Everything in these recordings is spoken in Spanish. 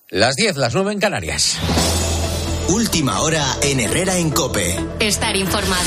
Las 10, las 9 en Canarias. Última hora en Herrera en COPE. Estar informado.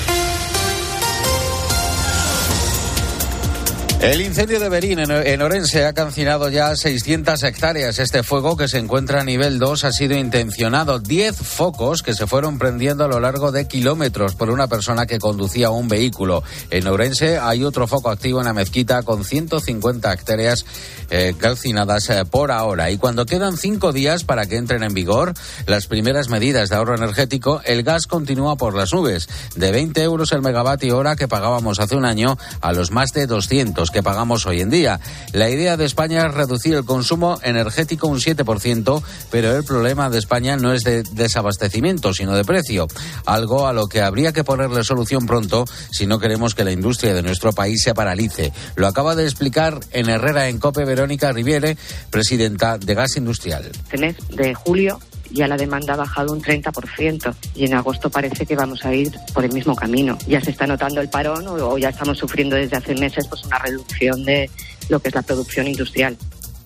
El incendio de Berín en Orense ha calcinado ya 600 hectáreas. Este fuego, que se encuentra a nivel 2, ha sido intencionado. 10 focos que se fueron prendiendo a lo largo de kilómetros por una persona que conducía un vehículo. En Orense hay otro foco activo en la mezquita con 150 hectáreas calcinadas por ahora. Y cuando quedan 5 días para que entren en vigor las primeras medidas de ahorro energético, el gas continúa por las nubes. De 20 euros el megavatio hora que pagábamos hace un año a los más de 200 que pagamos hoy en día. La idea de España es reducir el consumo energético un 7%, pero el problema de España no es de desabastecimiento, sino de precio, algo a lo que habría que ponerle solución pronto si no queremos que la industria de nuestro país se paralice. Lo acaba de explicar en Herrera en COPE Verónica Riviere, presidenta de Gas Industrial. Este mes de julio ya la demanda ha bajado un 30% y en agosto parece que vamos a ir por el mismo camino. Ya se está notando el parón o ya estamos sufriendo desde hace meses pues una reducción de lo que es la producción industrial.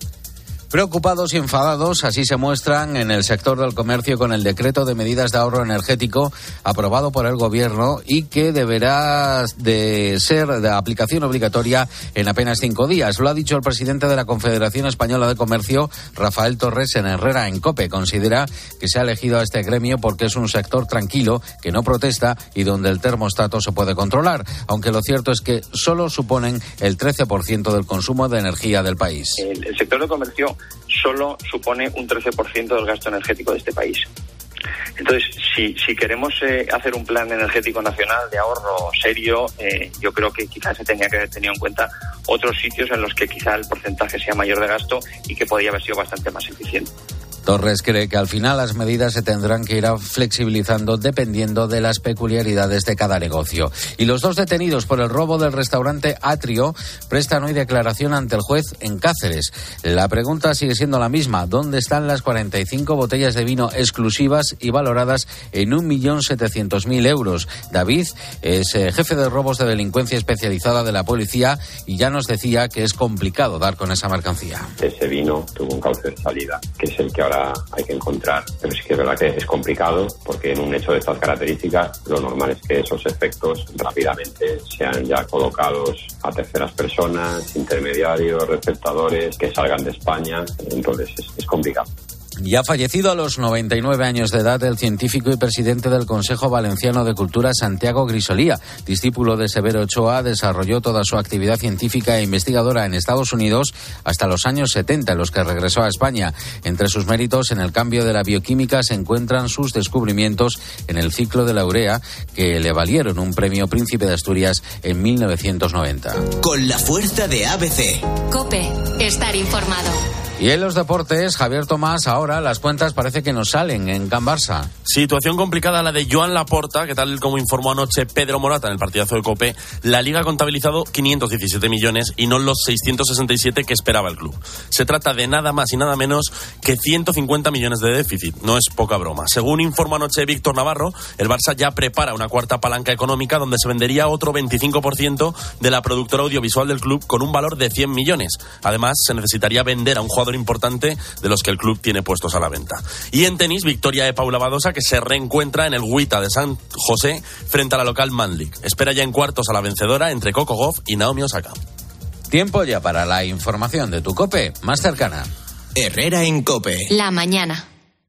Preocupados y enfadados, así se muestran en el sector del comercio con el decreto de medidas de ahorro energético aprobado por el Gobierno y que deberá de ser de aplicación obligatoria en apenas 5 días. Lo ha dicho el presidente de la Confederación Española de Comercio, Rafael Torres, en Herrera en COPE. Considera que se ha elegido a este gremio porque es un sector tranquilo, que no protesta y donde el termostato se puede controlar, aunque lo cierto es que solo suponen el 13% del consumo de energía del país. El sector de comercio solo supone un 13% del gasto energético de este país. Entonces, si queremos hacer un plan energético nacional de ahorro serio, yo creo que quizás se tenía que haber tenido en cuenta otros sitios en los que quizá el porcentaje sea mayor de gasto y que podría haber sido bastante más eficiente. Torres cree que al final las medidas se tendrán que ir flexibilizando dependiendo de las peculiaridades de cada negocio. Y los 2 detenidos por el robo del restaurante Atrio prestan hoy declaración ante el juez en Cáceres. La pregunta sigue siendo la misma: ¿dónde están las 45 botellas de vino exclusivas y valoradas en 1.700.000 euros? David es jefe de robos de delincuencia especializada de la policía y ya nos decía que es complicado dar con esa mercancía. Ese vino tuvo un cauce de salida, que es el que ahora hay que encontrar, pero sí que es verdad que es complicado porque en un hecho de estas características lo normal es que esos efectos rápidamente sean ya colocados a terceras personas, intermediarios, receptadores que salgan de España, entonces es complicado. Y ha fallecido a los 99 años de edad el científico y presidente del Consejo Valenciano de Cultura, Santiago Grisolía. Discípulo de Severo Ochoa, desarrolló toda su actividad científica e investigadora en Estados Unidos hasta los años 70, en los que regresó a España. Entre sus méritos en el cambio de la bioquímica se encuentran sus descubrimientos en el ciclo de la urea, que le valieron un premio Príncipe de Asturias en 1990. Con la fuerza de ABC. COPE. Estar informado. Y en los deportes, Javier Tomás, ahora las cuentas parece que nos salen en Can Barça. Situación complicada la de Joan Laporta, que tal como informó anoche Pedro Morata en el partidazo de COPE, la Liga ha contabilizado 517 millones y no los 667 que esperaba el club. Se trata de nada más y nada menos que 150 millones de déficit. No es poca broma. Según informó anoche Víctor Navarro, el Barça ya prepara una cuarta palanca económica donde se vendería otro 25% de la productora audiovisual del club con un valor de 100 millones. Además, se necesitaría vender a un jugador importante de los que el club tiene puestos a la venta. Y en tenis, victoria de Paula Badosa, que se reencuentra en el Huita de San José frente a la local Manlik. Espera ya en cuartos a la vencedora entre Coco Gauff y Naomi Osaka. Tiempo ya para la información de tu COPE más cercana. Herrera en COPE. La mañana.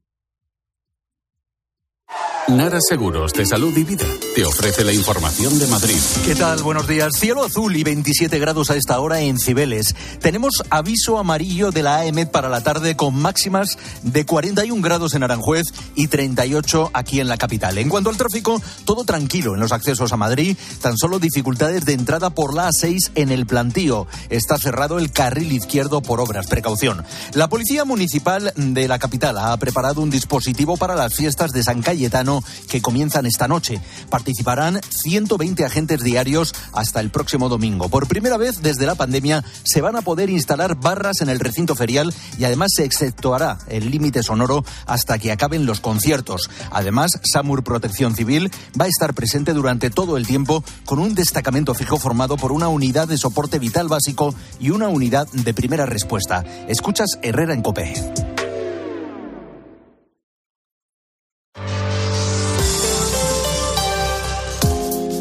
Nara Seguros de Salud y Vida te ofrece la información de Madrid. ¿Qué tal? Buenos días. Cielo azul y 27 grados a esta hora en Cibeles. Tenemos aviso amarillo de la AEMET para la tarde con máximas de 41 grados en Aranjuez y 38 aquí en la capital. En cuanto al tráfico, todo tranquilo en los accesos a Madrid. Tan solo dificultades de entrada por la A6 en el Plantío. Está cerrado el carril izquierdo por obras. Precaución. La Policía Municipal de la capital ha preparado un dispositivo para las fiestas de San Cayetano que comienzan esta noche. Participarán 120 agentes diarios hasta el próximo domingo. Por primera vez desde la pandemia se van a poder instalar barras en el recinto ferial y además se exceptuará el límite sonoro hasta que acaben los conciertos. Además, SAMUR Protección Civil va a estar presente durante todo el tiempo con un destacamento fijo formado por una unidad de soporte vital básico y una unidad de primera respuesta. Escuchas Herrera en COPE.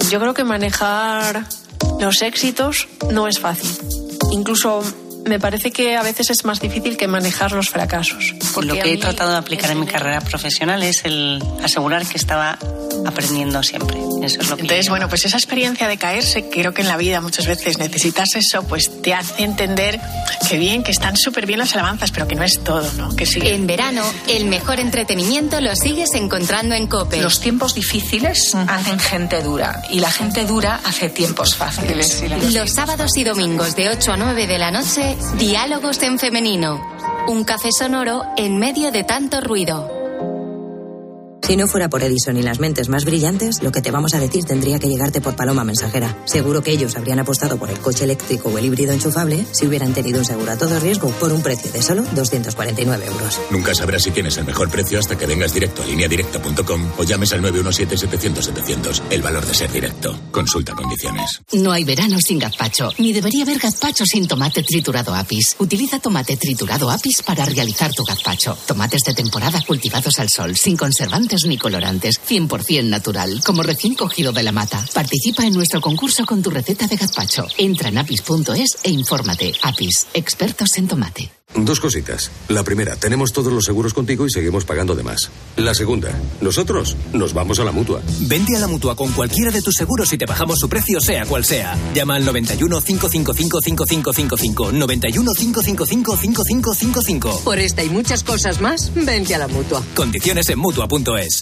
Yo creo que manejar los éxitos no es fácil. Incluso me parece que a veces es más difícil que manejar los fracasos. Lo que he tratado de aplicar en mi carrera profesional es el asegurar que estaba aprendiendo siempre. Eso es lo que Entonces, bueno, pues esa experiencia de caerse, creo que en la vida muchas veces necesitas eso, pues te hace entender que bien, que están súper bien las alabanzas, pero que no es todo, ¿no? Que sí. En verano, el mejor entretenimiento lo sigues encontrando en COPE. Los tiempos difíciles hacen gente dura y la gente dura hace tiempos fáciles. Los sábados y domingos de 8 a 9 de la noche, Diálogos en Femenino. Un café sonoro en medio de tanto ruido. Si no fuera por Edison y las mentes más brillantes, lo que te vamos a decir tendría que llegarte por paloma mensajera. Seguro que ellos habrían apostado por el coche eléctrico o el híbrido enchufable si hubieran tenido un seguro a todo riesgo por un precio de solo 249 euros. Nunca sabrás si tienes el mejor precio hasta que vengas directo a lineadirecta.com o llames al 917-700-700. El valor de ser directo. Consulta condiciones. No hay verano sin gazpacho, ni debería haber gazpacho sin tomate triturado Apis. Utiliza tomate triturado Apis para realizar tu gazpacho. Tomates de temporada cultivados al sol, sin conservantes ni colorantes, 100% natural, como recién cogido de la mata. Participa en nuestro concurso con tu receta de gazpacho. Entra en apis.es e infórmate. Apis, expertos en tomate. Dos cositas. La primera, tenemos todos los seguros contigo y seguimos pagando de más. La segunda, nosotros nos vamos a la Mutua. Vente a la Mutua con cualquiera de tus seguros y te bajamos su precio sea cual sea. Llama al 91 555 5555. 91 555 5555. Por esta y muchas cosas más, vente a la Mutua. Condiciones en Mutua.es.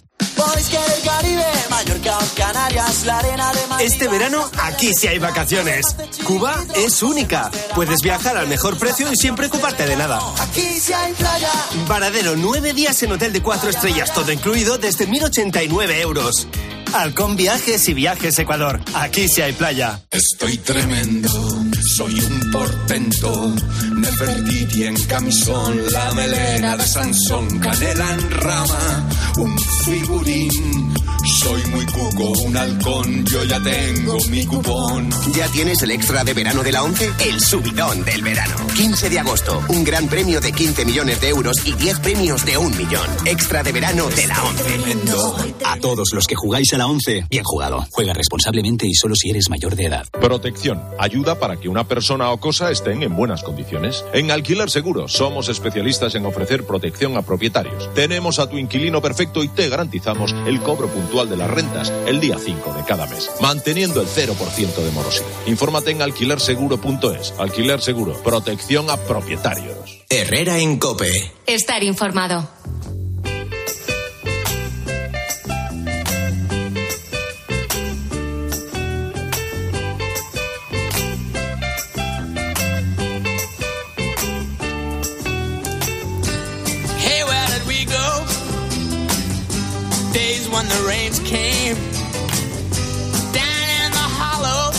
Este verano, aquí sí hay vacaciones. Cuba es única. Puedes viajar al mejor precio y sin preocuparte de nada. Aquí sí hay playa. Varadero, 9 días en hotel de 4 estrellas, todo incluido desde 1.089 euros. Halcón Viajes y Viajes Ecuador. Aquí sí hay playa. Estoy tremendo, soy un portento. Nefertiti en camisón, la melena de Sansón, canela en rama, un figurín. Soy muy cuco, un halcón, yo ya tengo mi cupón. ¿Ya tienes el extra de verano de la ONCE? El subidón del verano. 15 de agosto, un gran premio de 15 millones de euros y 10 premios de 1 millón. Extra de verano de la ONCE. A todos los que jugáis a la ONCE, bien jugado. Juega responsablemente y solo si eres mayor de edad. Protección. Ayuda para que una persona o cosa estén en buenas condiciones. En Alquiler Seguro somos especialistas en ofrecer protección a propietarios. Tenemos a tu inquilino perfecto y te garantizamos el cobro puntual de las rentas el día 5 de cada mes, manteniendo el 0% de morosidad. Infórmate en alquilerseguro.es. Alquiler Seguro. Protección a propietarios. Herrera en COPE. Estar informado. When the rains came down in the hollow,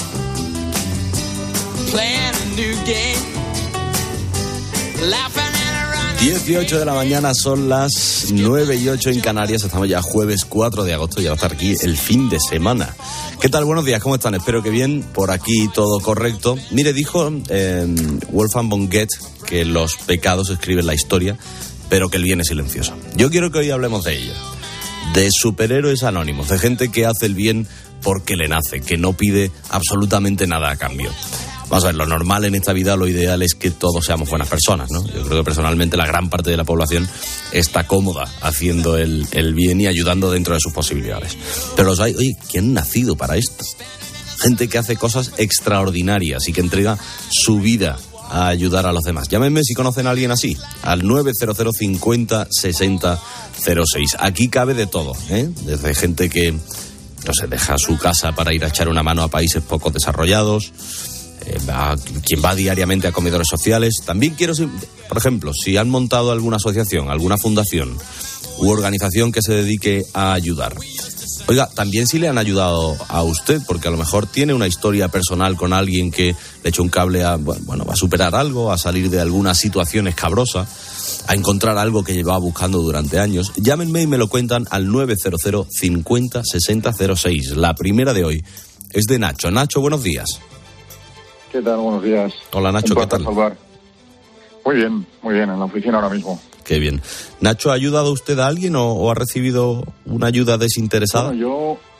playing a new game, laughing and running. 18 de la mañana, son las 9:08 en Canarias. Estamos ya jueves 4 de agosto, ya va a estar aquí el fin de semana. ¿Qué tal? Buenos días, ¿cómo están? Espero que bien, por aquí todo correcto. Mire, dijo Wolfgang von Goethe que los pecados escriben la historia, pero que el bien es silencioso. Yo quiero que hoy hablemos de ello. De superhéroes anónimos, de gente que hace el bien porque le nace, que no pide absolutamente nada a cambio. Vamos a ver, lo normal en esta vida, lo ideal es que todos seamos buenas personas, ¿no? Yo creo que personalmente la gran parte de la población está cómoda haciendo el bien y ayudando dentro de sus posibilidades. Pero los hay, oye, ¿quién ha nacido para esto? Gente que hace cosas extraordinarias y que entrega su vida a ayudar a los demás. Llámenme si conocen a alguien así, al 900 50 60 06. Aquí cabe de todo, desde gente que no sé, deja su casa para ir a echar una mano a países poco desarrollados, quien va diariamente a comedores sociales. También quiero, por ejemplo, si han montado alguna asociación, alguna fundación u organización que se dedique a ayudar. Oiga, también si le han ayudado a usted, porque a lo mejor tiene una historia personal con alguien que le echó un cable a superar algo, a salir de alguna situación escabrosa, a encontrar algo que llevaba buscando durante años. Llámenme y me lo cuentan al 900 50 60 06. La primera de hoy es de Nacho. Nacho, buenos días. ¿Qué tal? Buenos días. Hola, Nacho, ¿qué tal? Salvar. Muy bien, en la oficina ahora mismo. Qué bien. Nacho, ¿ha ayudado usted a alguien o ha recibido una ayuda desinteresada? Bueno,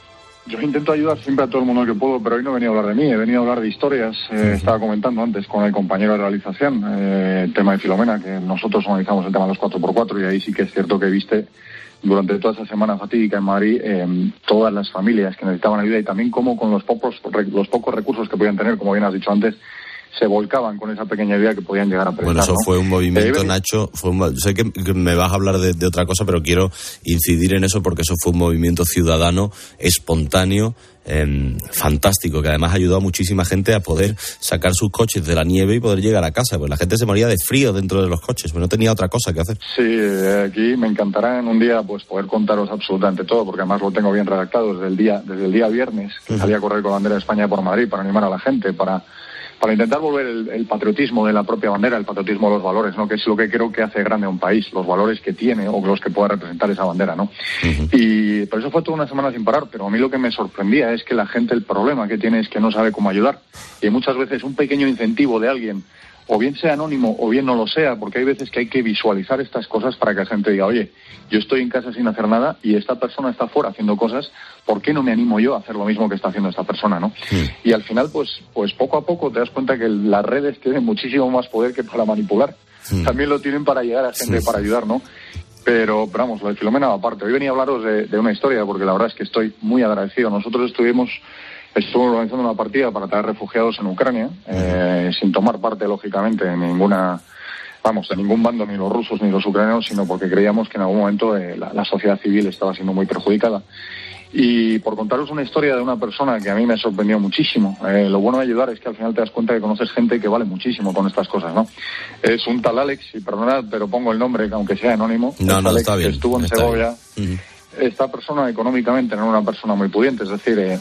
yo intento ayudar siempre a todo el mundo que puedo, pero hoy no he venido a hablar de mí, he venido a hablar de historias. Estaba comentando antes con el compañero de realización el tema de Filomena, que nosotros organizamos el tema de los 4x4, y ahí sí que es cierto que viste durante toda esa semana fatídica en Madrid todas las familias que necesitaban ayuda, y también cómo con los pocos recursos que podían tener, como bien has dicho antes, se volcaban con esa pequeña idea que podían llegar a prestar. Bueno, eso, ¿no? Fue un movimiento, Nacho. Sé que me vas a hablar de otra cosa, pero quiero incidir en eso porque eso fue un movimiento ciudadano, espontáneo, fantástico, que además ayudó a muchísima gente a poder sacar sus coches de la nieve y poder llegar a casa. Pues la gente se moría de frío dentro de los coches, pues no tenía otra cosa que hacer. Sí, aquí me encantará en un día pues poder contaros absolutamente todo, porque además lo tengo bien redactado desde el día viernes, que salí a correr con la bandera de España por Madrid para animar a la gente, para intentar volver el patriotismo de la propia bandera, el patriotismo de los valores, ¿no? Que es lo que creo que hace grande a un país, los valores que tiene o los que pueda representar esa bandera, ¿no? Y por eso fue toda una semana sin parar, pero a mí lo que me sorprendía es que la gente, el problema que tiene es que no sabe cómo ayudar. Y muchas veces un pequeño incentivo de alguien, o bien sea anónimo o bien no lo sea, porque hay veces que hay que visualizar estas cosas para que la gente diga, oye, yo estoy en casa sin hacer nada y esta persona está fuera haciendo cosas, ¿por qué no me animo yo a hacer lo mismo que está haciendo esta persona, no? Y al final, pues poco a poco te das cuenta que las redes tienen muchísimo más poder que para manipular. También lo tienen para llegar a gente, para ayudar, ¿no? Pero vamos, lo de Filomena aparte. Hoy venía a hablaros de una historia, porque la verdad es que estoy muy agradecido. Nosotros estuvimos organizando una partida para traer refugiados en Ucrania, sin tomar parte, lógicamente, de ningún bando, ni los rusos ni los ucranianos, sino porque creíamos que en algún momento la sociedad civil estaba siendo muy perjudicada. Y por contaros una historia de una persona que a mí me sorprendió muchísimo, lo bueno de ayudar es que al final te das cuenta que conoces gente que vale muchísimo con estas cosas, ¿no? Es un tal Alex, y perdonad, pero pongo el nombre, aunque sea anónimo. No, Alex, está bien. Que estuvo en Segovia. Esta persona económicamente no era una persona muy pudiente, es decir,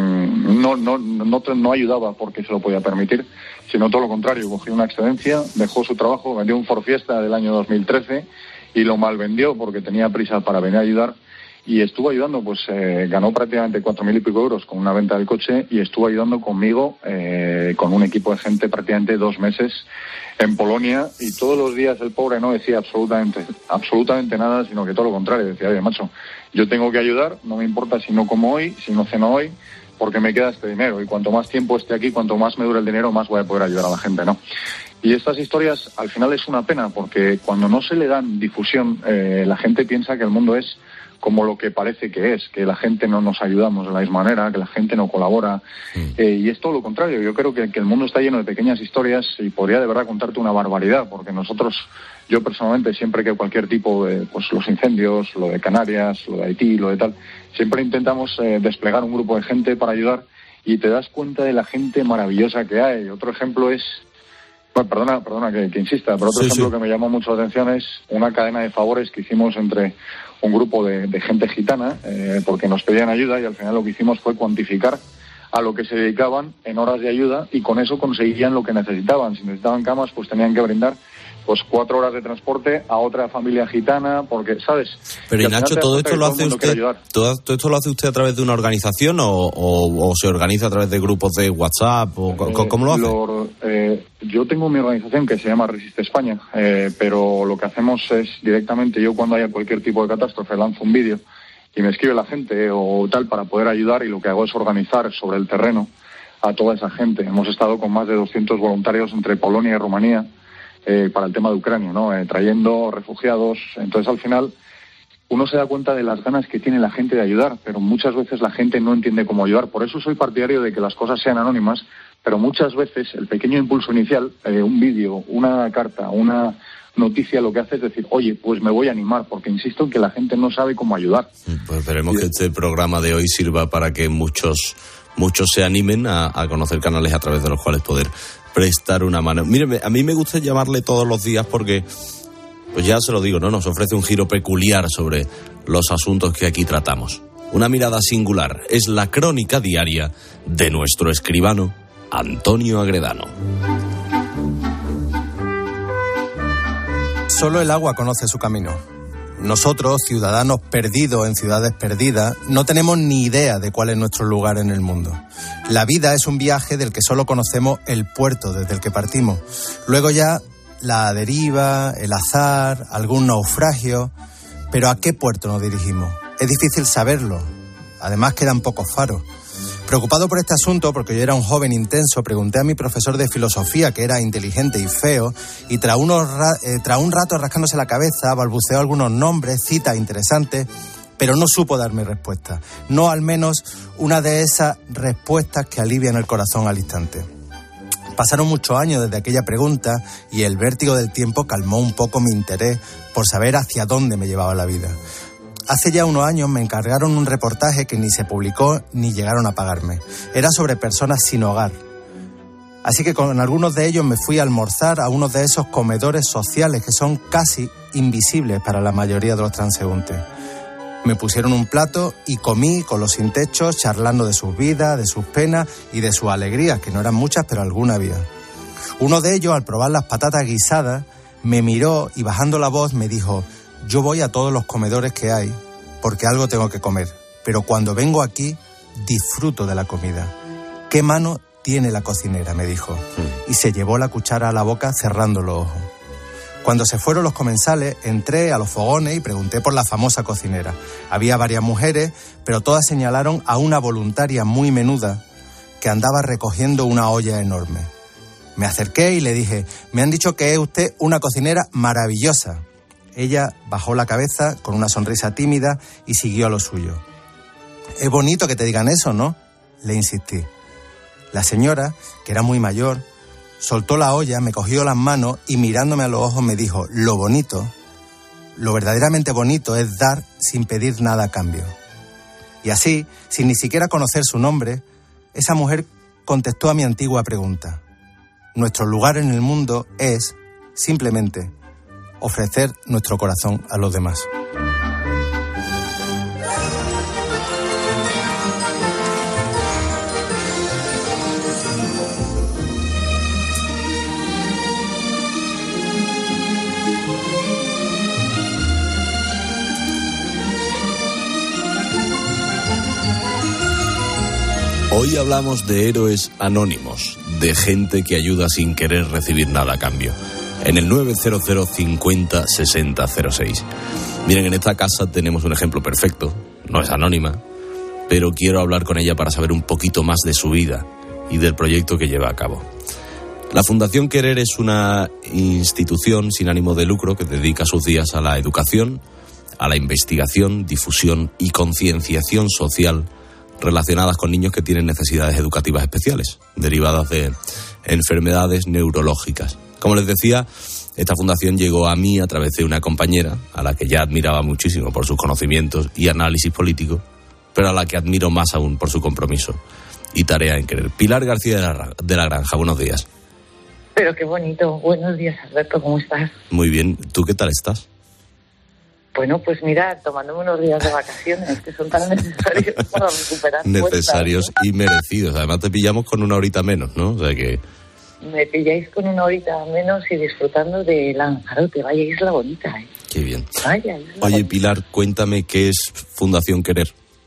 no ayudaba porque se lo podía permitir, sino todo lo contrario, cogió una excedencia, dejó su trabajo, vendió un Ford Fiesta del año 2013 y lo malvendió porque tenía prisa para venir a ayudar, y estuvo ayudando, pues ganó prácticamente 4.000 y pico euros con una venta del coche, y estuvo ayudando conmigo con un equipo de gente prácticamente 2 meses en Polonia, y todos los días el pobre no decía absolutamente nada, sino que todo lo contrario, decía, oye, macho, yo tengo que ayudar, no me importa si no como hoy, si no ceno hoy, porque me queda este dinero, y cuanto más tiempo esté aquí, cuanto más me dure el dinero, más voy a poder ayudar a la gente, ¿no? Y estas historias, al final es una pena, porque cuando no se le dan difusión, la gente piensa que el mundo es como lo que parece que es, que la gente no nos ayudamos de la misma manera, que la gente no colabora, y es todo lo contrario. Yo creo que el mundo está lleno de pequeñas historias, y podría de verdad contarte una barbaridad, porque yo personalmente, siempre que cualquier tipo de, pues los incendios, lo de Canarias, lo de Haití, lo de tal, siempre intentamos desplegar un grupo de gente para ayudar, y te das cuenta de la gente maravillosa que hay. Otro ejemplo es, bueno, perdona que insista, pero otro ejemplo que me llamó mucho la atención es una cadena de favores que hicimos entre un grupo de gente gitana, porque nos pedían ayuda, y al final lo que hicimos fue cuantificar a lo que se dedicaban en horas de ayuda, y con eso conseguían lo que necesitaban. Si necesitaban camas, pues tenían que brindar 4 horas de transporte a otra familia gitana, porque, ¿sabes? Pero, y Nacho, ¿todo esto lo hace usted? ¿Todo esto lo hace usted a través de una organización o se organiza a través de grupos de WhatsApp? ¿Cómo lo hace? Yo tengo mi organización que se llama Resiste España, pero lo que hacemos es directamente, yo cuando haya cualquier tipo de catástrofe lanzo un vídeo y me escribe la gente o tal para poder ayudar, y lo que hago es organizar sobre el terreno a toda esa gente. Hemos estado con más de 200 voluntarios entre Polonia y Rumanía, para el tema de Ucrania, ¿no? Trayendo refugiados. Entonces, al final, uno se da cuenta de las ganas que tiene la gente de ayudar, pero muchas veces la gente no entiende cómo ayudar. Por eso soy partidario de que las cosas sean anónimas, pero muchas veces el pequeño impulso inicial, un vídeo, una carta, una noticia, lo que hace es decir, oye, pues me voy a animar, porque insisto en que la gente no sabe cómo ayudar. Pues esperemos que este programa de hoy sirva para que muchos se animen a conocer canales a través de los cuales poder prestar una mano. Mire, a mí me gusta llamarle todos los días porque, pues ya se lo digo, ¿no? Nos ofrece un giro peculiar sobre los asuntos que aquí tratamos. Una mirada singular. Es la crónica diaria de nuestro escribano, Antonio Agredano. Solo el agua conoce su camino. Nosotros, ciudadanos perdidos en ciudades perdidas, no tenemos ni idea de cuál es nuestro lugar en el mundo. La vida es un viaje del que solo conocemos el puerto desde el que partimos. Luego ya la deriva, el azar, algún naufragio. Pero ¿a qué puerto nos dirigimos? Es difícil saberlo. Además quedan pocos faros. Preocupado por este asunto, porque yo era un joven intenso, pregunté a mi profesor de filosofía, que era inteligente y feo, y tras un rato rascándose la cabeza, balbuceó algunos nombres, citas interesantes, pero no supo darme respuesta. No al menos una de esas respuestas que alivian el corazón al instante. Pasaron muchos años desde aquella pregunta y el vértigo del tiempo calmó un poco mi interés por saber hacia dónde me llevaba la vida. Hace ya unos años me encargaron un reportaje que ni se publicó ni llegaron a pagarme. Era sobre personas sin hogar. Así que con algunos de ellos me fui a almorzar a uno de esos comedores sociales que son casi invisibles para la mayoría de los transeúntes. Me pusieron un plato y comí con los sin techos, charlando de sus vidas, de sus penas y de sus alegrías, que no eran muchas, pero alguna había. Uno de ellos, al probar las patatas guisadas, me miró y bajando la voz me dijo: yo voy a todos los comedores que hay porque algo tengo que comer, pero cuando vengo aquí disfruto de la comida. ¿Qué mano tiene la cocinera?, me dijo, y se llevó la cuchara a la boca cerrando los ojos. Cuando se fueron los comensales, entré a los fogones y pregunté por la famosa cocinera. Había varias mujeres, pero todas señalaron a una voluntaria muy menuda que andaba recogiendo una olla enorme. Me acerqué y le dije: me han dicho que es usted una cocinera maravillosa. Ella bajó la cabeza con una sonrisa tímida y siguió a lo suyo. Es bonito que te digan eso, ¿no?, le insistí. La señora, que era muy mayor, soltó la olla, me cogió las manos y mirándome a los ojos me dijo: lo bonito, lo verdaderamente bonito es dar sin pedir nada a cambio. Y así, sin ni siquiera conocer su nombre, esa mujer contestó a mi antigua pregunta. Nuestro lugar en el mundo es, simplemente, ofrecer nuestro corazón a los demás. Hoy hablamos de héroes anónimos, de gente que ayuda sin querer recibir nada a cambio. En el 900 50 60 06. Miren, en esta casa tenemos un ejemplo perfecto. No es anónima, pero quiero hablar con ella para saber un poquito más de su vida y del proyecto que lleva a cabo. La Fundación Querer es una institución sin ánimo de lucro que dedica sus días a la educación, a la investigación, difusión y concienciación social relacionadas con niños que tienen necesidades educativas especiales, derivadas de enfermedades neurológicas. Como les decía, esta fundación llegó a mí a través de una compañera, a la que ya admiraba muchísimo por sus conocimientos y análisis político, pero a la que admiro más aún por su compromiso y tarea en Querer. Pilar García de la Granja, buenos días. Pero qué bonito. Buenos días, Alberto, ¿cómo estás? Muy bien. ¿Tú qué tal estás? Bueno, pues mira, tomándome unos días de vacaciones que son tan necesarios para recuperar necesarios fuerzas, ¿no? Y merecidos. Además te pillamos con una horita menos, ¿no? O sea que... Me pilláis con una horita menos y disfrutando de Lanzarote. Vaya isla bonita, ¿eh? Qué bien. Vaya isla Oye, bonita. Pilar, cuéntame qué es Fundación Querer.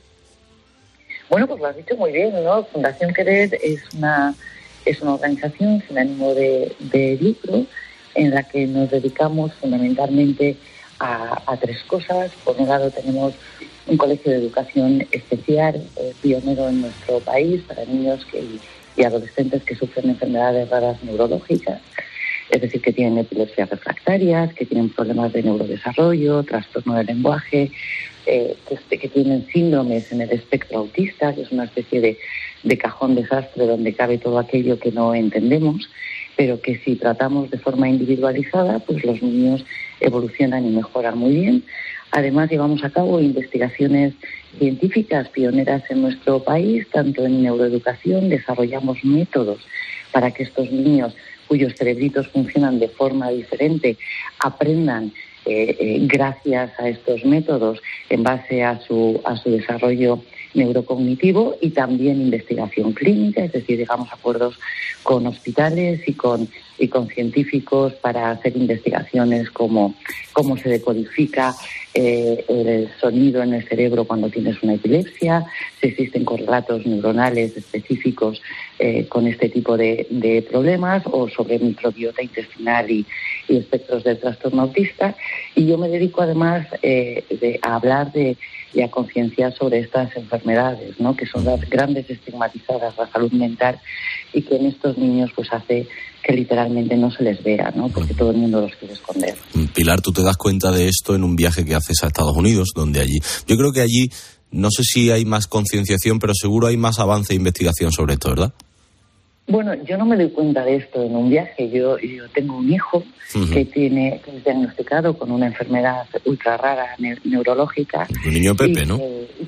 Bueno, pues lo has dicho muy bien, ¿no? Fundación Querer es una organización sin ánimo de lucro en la que nos dedicamos fundamentalmente a tres cosas. Por un lado tenemos un colegio de educación especial, pionero en nuestro país para niños y adolescentes que sufren enfermedades raras neurológicas, es decir, que tienen epilepsias refractarias, que tienen problemas de neurodesarrollo, trastorno del lenguaje, que tienen síndromes en el espectro autista, que es una especie de cajón desastre donde cabe todo aquello que no entendemos, pero que si tratamos de forma individualizada, pues los niños evolucionan y mejoran muy bien. Además, llevamos a cabo investigaciones científicas pioneras en nuestro país, tanto en neuroeducación, desarrollamos métodos para que estos niños cuyos cerebritos funcionan de forma diferente aprendan gracias a estos métodos en base a su desarrollo neurocognitivo, y también investigación clínica, es decir, llegamos a acuerdos con hospitales y con científicos para hacer investigaciones como cómo se decodifica el sonido en el cerebro cuando tienes una epilepsia, si existen correlatos neuronales específicos con este tipo de problemas, o sobre microbiota intestinal y y espectros del trastorno autista, y yo me dedico además a hablar y a concienciar sobre estas enfermedades, ¿no? Que son las grandes estigmatizadas, la salud mental, y que en estos niños pues hace que literalmente no se les vea, ¿no? Porque todo el mundo los quiere esconder. Pilar, tú te das cuenta de esto en un viaje que haces a Estados Unidos, donde allí, yo creo que allí, no sé si hay más concienciación, pero seguro hay más avance e investigación sobre esto, ¿verdad? Bueno, yo no me doy cuenta de esto en un viaje. Yo tengo un hijo que es diagnosticado con una enfermedad ultra rara neurológica. Un niño Pepe, ¿no?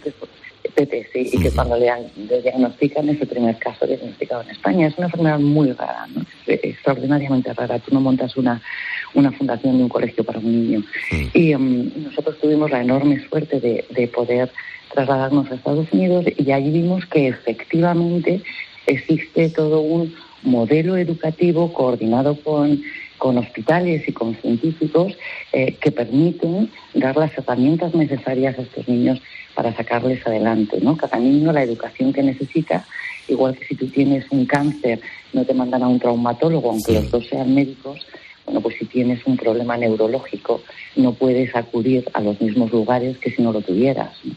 Pepe, sí, y que cuando le diagnostican es el primer caso diagnosticado en España. Es una enfermedad muy rara, ¿no? Es extraordinariamente rara. Tú no montas una fundación de un colegio para un niño. Y nosotros tuvimos la enorme suerte de poder trasladarnos a Estados Unidos, y allí vimos que efectivamente existe todo un modelo educativo coordinado con hospitales y con científicos que permiten dar las herramientas necesarias a estos niños para sacarles adelante, ¿no? Cada niño la educación que necesita, igual que si tú tienes un cáncer no te mandan a un traumatólogo, aunque los dos sean médicos. Bueno, pues si tienes un problema neurológico no puedes acudir a los mismos lugares que si no lo tuvieras, ¿no?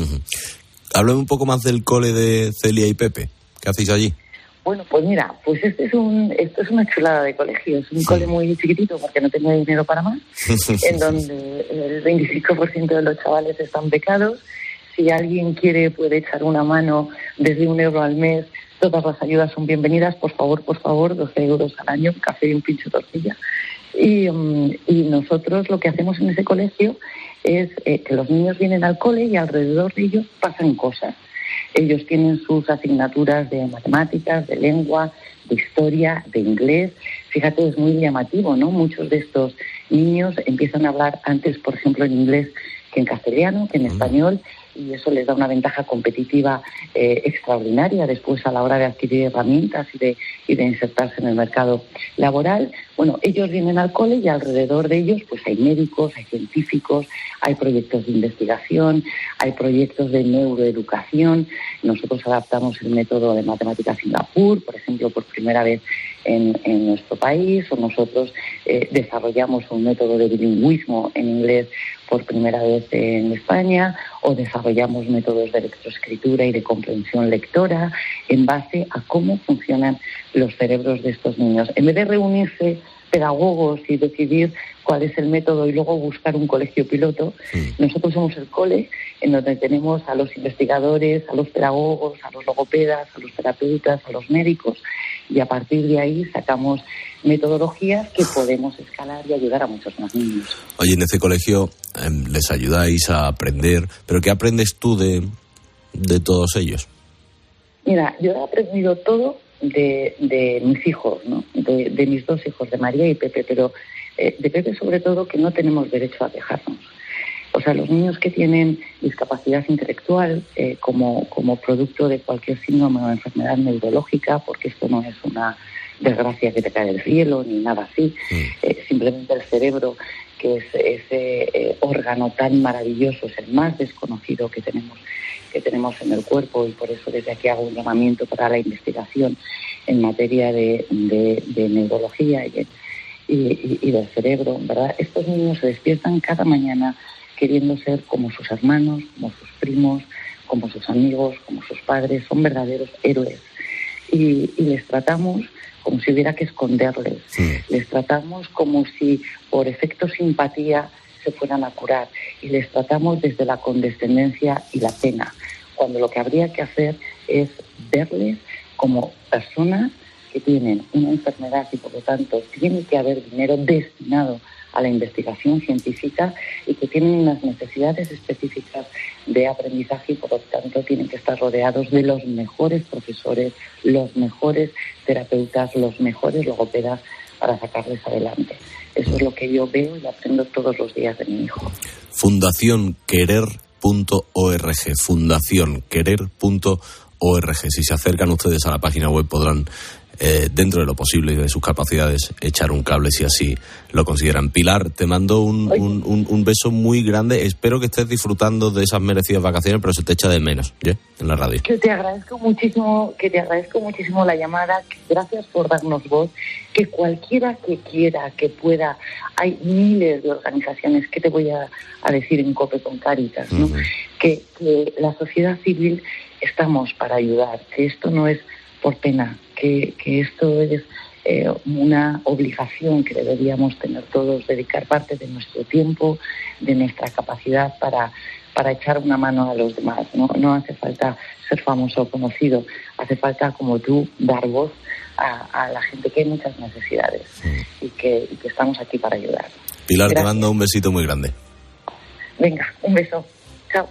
Háblame un poco más del cole de Celia y Pepe. ¿Qué hacéis allí? Bueno, pues mira, pues esto es una chulada de colegio. Es un cole muy chiquitito porque no tengo dinero para más, en donde el 25% de los chavales están becados. Si alguien quiere puede echar una mano desde €1 al mes. Todas las ayudas son bienvenidas. Por favor, 12 euros al año, café y un pincho de tortilla. Y nosotros lo que hacemos en ese colegio es que los niños vienen al cole y alrededor de ellos pasan cosas. Ellos tienen sus asignaturas de matemáticas, de lengua, de historia, de inglés. Fíjate, es muy llamativo, ¿no? Muchos de estos niños empiezan a hablar antes, por ejemplo, en inglés que en castellano, que en español, y eso les da una ventaja competitiva extraordinaria después a la hora de adquirir herramientas y de insertarse en el mercado laboral. Bueno, ellos vienen al cole y alrededor de ellos pues hay médicos, hay científicos, hay proyectos de investigación, hay proyectos de neuroeducación. Nosotros adaptamos el método de Matemática Singapur, por ejemplo, por primera vez en nuestro país, o nosotros desarrollamos un método de bilingüismo en inglés por primera vez en España, o desarrollamos métodos de lectoescritura y de comprensión lectora en base a cómo funcionan los cerebros de estos niños. En vez de reunirse pedagogos y decidir cuál es el método y luego buscar un colegio piloto, nosotros somos el cole en donde tenemos a los investigadores, a los pedagogos, a los logopedas, a los terapeutas, a los médicos, y a partir de ahí sacamos metodologías que podemos escalar y ayudar a muchos más niños. Oye, en este colegio les ayudáis a aprender, pero ¿qué aprendes tú de todos ellos? Mira, yo he aprendido todo de mis hijos, ¿no? De mis dos hijos, de María y Pepe, pero de Pepe sobre todo, que no tenemos derecho a quejarnos. O sea, los niños que tienen discapacidad intelectual como producto de cualquier síndrome o enfermedad neurológica, porque esto no es una desgracia que te cae del cielo ni nada así, simplemente el cerebro, que es ese órgano tan maravilloso, es el más desconocido que tenemos en el cuerpo, y por eso desde aquí hago un llamamiento para la investigación en materia de neurología y del cerebro, ¿verdad? Estos niños se despiertan cada mañana queriendo ser como sus hermanos, como sus primos, como sus amigos, como sus padres. Son verdaderos héroes. Y les tratamos como si hubiera que esconderles. Les tratamos como si por efecto simpatía se fueran a curar. Y les tratamos desde la condescendencia y la pena, cuando lo que habría que hacer es verles como personas que tienen una enfermedad y por lo tanto tiene que haber dinero destinado a la investigación científica y que tienen unas necesidades específicas de aprendizaje y por lo tanto tienen que estar rodeados de los mejores profesores, los mejores terapeutas, los mejores logopedas para sacarles adelante. Eso es lo que yo veo y aprendo todos los días de mi hijo. FundaciónQuerer.org, FundaciónQuerer.org. Si se acercan ustedes a la página web podrán dentro de lo posible y de sus capacidades, echar un cable si así lo consideran. Pilar, te mando un beso muy grande. Espero que estés disfrutando de esas merecidas vacaciones, pero se te echa de menos, ¿ya? En la radio. Que te agradezco muchísimo la llamada. Gracias por darnos voz. Que cualquiera que quiera, que pueda, hay miles de organizaciones, que te voy a decir en COPE con Cáritas, ¿no? Que la sociedad civil estamos para ayudar, que esto no es por pena, que esto es una obligación que deberíamos tener todos, dedicar parte de nuestro tiempo, de nuestra capacidad para echar una mano a los demás. No hace falta ser famoso o conocido, hace falta, como tú, dar voz a la gente, que hay muchas necesidades y que estamos aquí para ayudar. Pilar, gracias. Te mando un besito muy grande. Venga, un beso. Chao.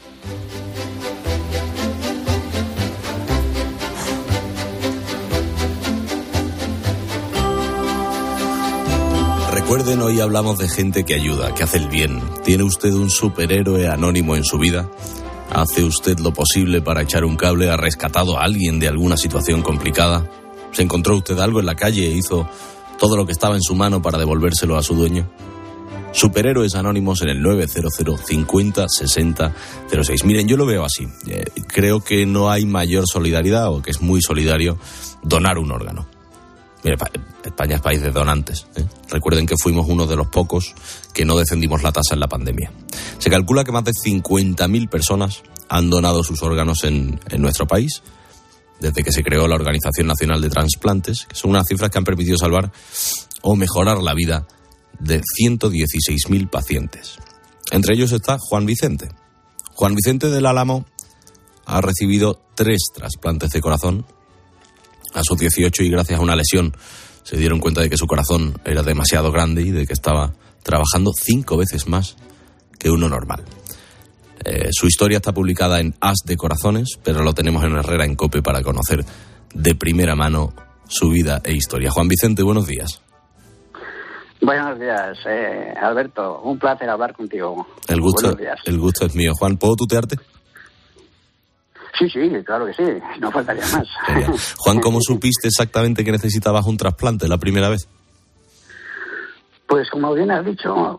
Recuerden, hoy hablamos de gente que ayuda, que hace el bien. ¿Tiene usted un superhéroe anónimo en su vida? ¿Hace usted lo posible para echar un cable? ¿Ha rescatado a alguien de alguna situación complicada? ¿Se encontró usted algo en la calle e hizo todo lo que estaba en su mano para devolvérselo a su dueño? Superhéroes anónimos en el 900 50 60 06. Miren, yo lo veo así. Creo que no hay mayor solidaridad, o que es muy solidario, donar un órgano. Mire, España es país de donantes, ¿eh? Recuerden que fuimos uno de los pocos que no descendimos la tasa en la pandemia. Se calcula que más de 50.000 personas han donado sus órganos en nuestro país desde que se creó la Organización Nacional de Transplantes, que son unas cifras que han permitido salvar o mejorar la vida de 116.000 pacientes. Entre ellos está Juan Vicente. Juan Vicente del Álamo ha recibido 3 trasplantes de corazón a sus 18, y gracias a una lesión se dieron cuenta de que su corazón era demasiado grande y de que estaba trabajando 5 veces más que uno normal. Su historia está publicada en As de Corazones, pero lo tenemos en Herrera en COPE para conocer de primera mano su vida e historia. Juan Vicente, buenos días. Buenos días, Alberto. Un placer hablar contigo. El gusto es mío. Juan, ¿puedo tutearte? Sí, claro que sí. No faltaría más. Juan, ¿cómo supiste exactamente que necesitabas un trasplante la primera vez? Pues como bien has dicho,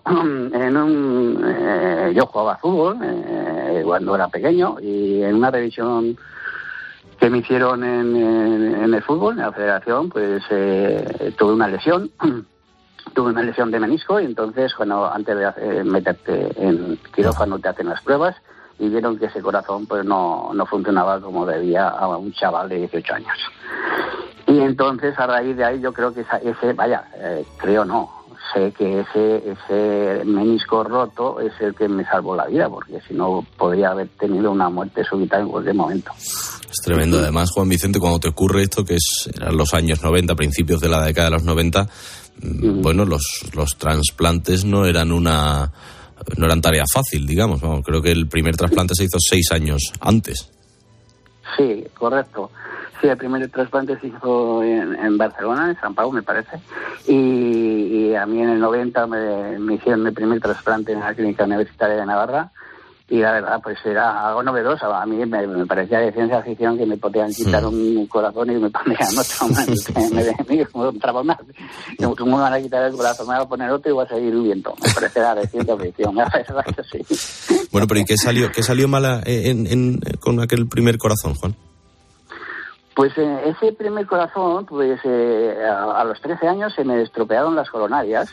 yo jugaba fútbol cuando era pequeño, y en una revisión que me hicieron en el fútbol, en la federación, pues tuve una lesión. Tuve una lesión de menisco, y entonces, antes de meterte en quirófano te hacen las pruebas y vieron que ese corazón pues no funcionaba como debía a un chaval de 18 años. Y entonces, a raíz de ahí, yo creo que sé que ese menisco roto es el que me salvó la vida, porque si no podría haber tenido una muerte súbita en cualquier momento. Es tremendo. Además, Juan Vicente, cuando te ocurre esto, que eran los años 90, principios de la década de los 90, bueno, los trasplantes no eran tarea fácil, digamos. Vamos, creo que el primer trasplante se hizo 6 años antes. Sí, correcto. Sí, el primer trasplante se hizo en Barcelona, en San Pau, me parece. Y a mí en el 90 me hicieron el primer trasplante en la Clínica Universitaria de Navarra. Y la verdad, pues era algo novedoso. A mí me parecía de ciencia ficción que me podían quitar un corazón y me ponían otro. Me entraba más. Me van a quitar el corazón, me van a poner otro y voy a seguir viviendo. Me parecía de ciencia ficción. La verdad que sí. Bueno, pero ¿y qué salió mal con aquel primer corazón, Juan? Pues ese primer corazón, pues a los 13 años se me estropearon las coronarias.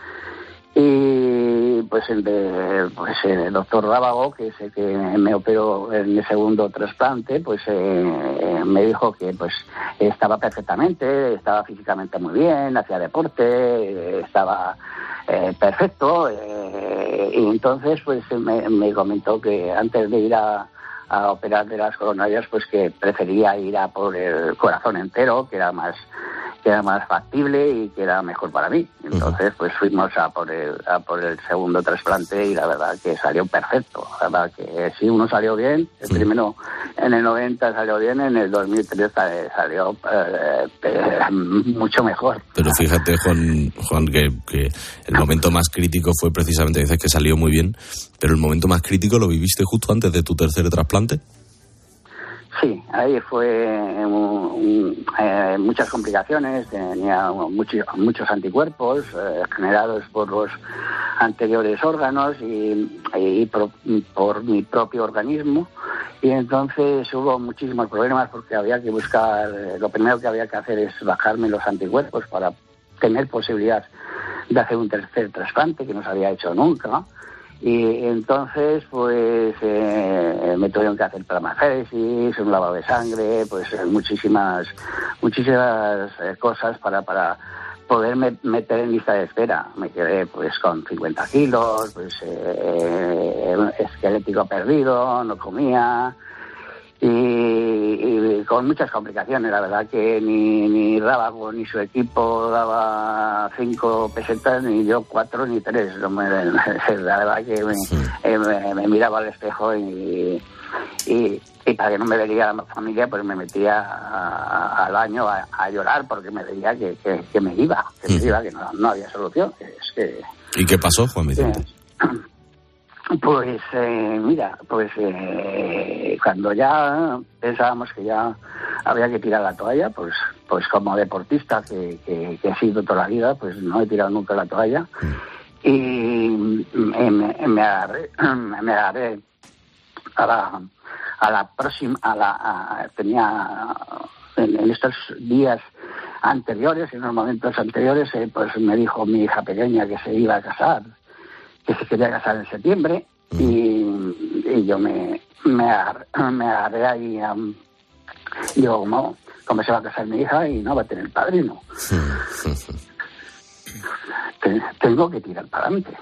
Y pues el doctor Rábago, que es el que me operó en el segundo trasplante, pues me dijo que pues estaba perfectamente, estaba físicamente muy bien, hacía deporte, estaba perfecto, y entonces pues me comentó que antes de ir a operar de las coronarias, pues que prefería ir a por el corazón entero, que era más factible y que era mejor para mí. Entonces, pues fuimos a por el segundo trasplante, y la verdad que salió perfecto. La verdad que sí, uno salió bien. El primero en el 90 salió bien, en el 2003 salió mucho mejor. Pero fíjate, Juan, que el momento más crítico fue precisamente, dices que salió muy bien, pero el momento más crítico lo viviste justo antes de tu tercer trasplante. Sí, ahí fue muchas complicaciones, tenía muchos anticuerpos generados por los anteriores órganos y por mi propio organismo, y entonces hubo muchísimos problemas porque había que buscar, lo primero que había que hacer es bajarme los anticuerpos para tener posibilidad de hacer un tercer trasplante que no se había hecho nunca. Y entonces, pues, me tuvieron que hacer plasmaféresis, un lavado de sangre, pues, muchísimas cosas para poderme meter en lista de espera. Me quedé, pues, con 50 kilos, pues, esquelético perdido, no comía, y con muchas complicaciones. La verdad que ni Rábago ni su equipo daba 5 pesetas, ni yo 4 ni 3. La verdad que me miraba al espejo y para que no me vería la familia, pues me metía al baño a llorar porque me veía que me iba, que no había solución. ¿Y qué pasó, Juan Vicente? Pues mira, cuando ya pensábamos que ya había que tirar la toalla, pues como deportista que he sido toda la vida, pues no he tirado nunca la toalla, y me agarré a la próxima, tenía en estos días anteriores, en los momentos anteriores, pues me dijo mi hija pequeña que se iba a casar, que se quería casar en septiembre, y yo me agarré ahí, digo, ¿cómo se va a casar mi hija y no va a tener padrino? Tengo que tirar para adelante.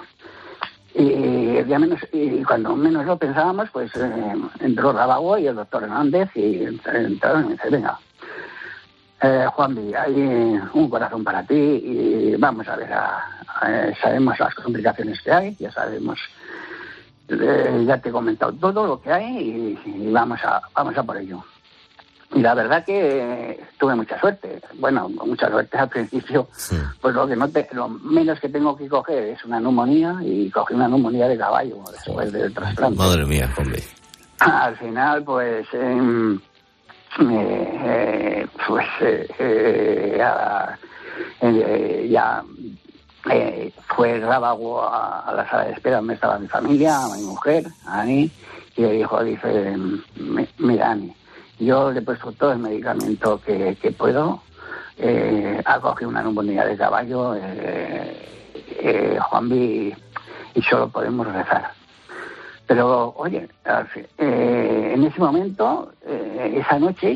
Y cuando menos lo pensábamos, pues entró Rábago y el doctor Hernández, y entraron y me dice, venga, Juanvi, hay un corazón para ti y vamos a ver, sabemos las complicaciones que hay, ya sabemos, ya te he comentado todo lo que hay y vamos a por ello. Y la verdad que tuve mucha suerte. Bueno, mucha suerte al principio, pues lo menos que tengo que coger es una neumonía, y cogí una neumonía de caballo después del trasplante. Madre mía, hombre. Al final, pues fue Rábago a la sala de espera donde estaba mi familia, mi mujer, Ani, y le dice, mira, Ani, yo le he puesto todo el medicamento que puedo, ha cogido una neumonía de caballo, Juanvi, y solo podemos rezar. Pero, oye, en ese momento, esa noche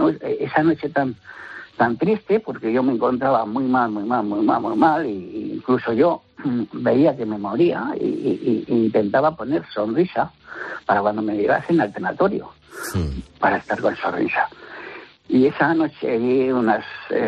tan triste, porque yo me encontraba muy mal, y incluso yo veía que me moría, y intentaba poner sonrisa para cuando me llevasen al tanatorio, para estar con sonrisa. Y esa noche vi unas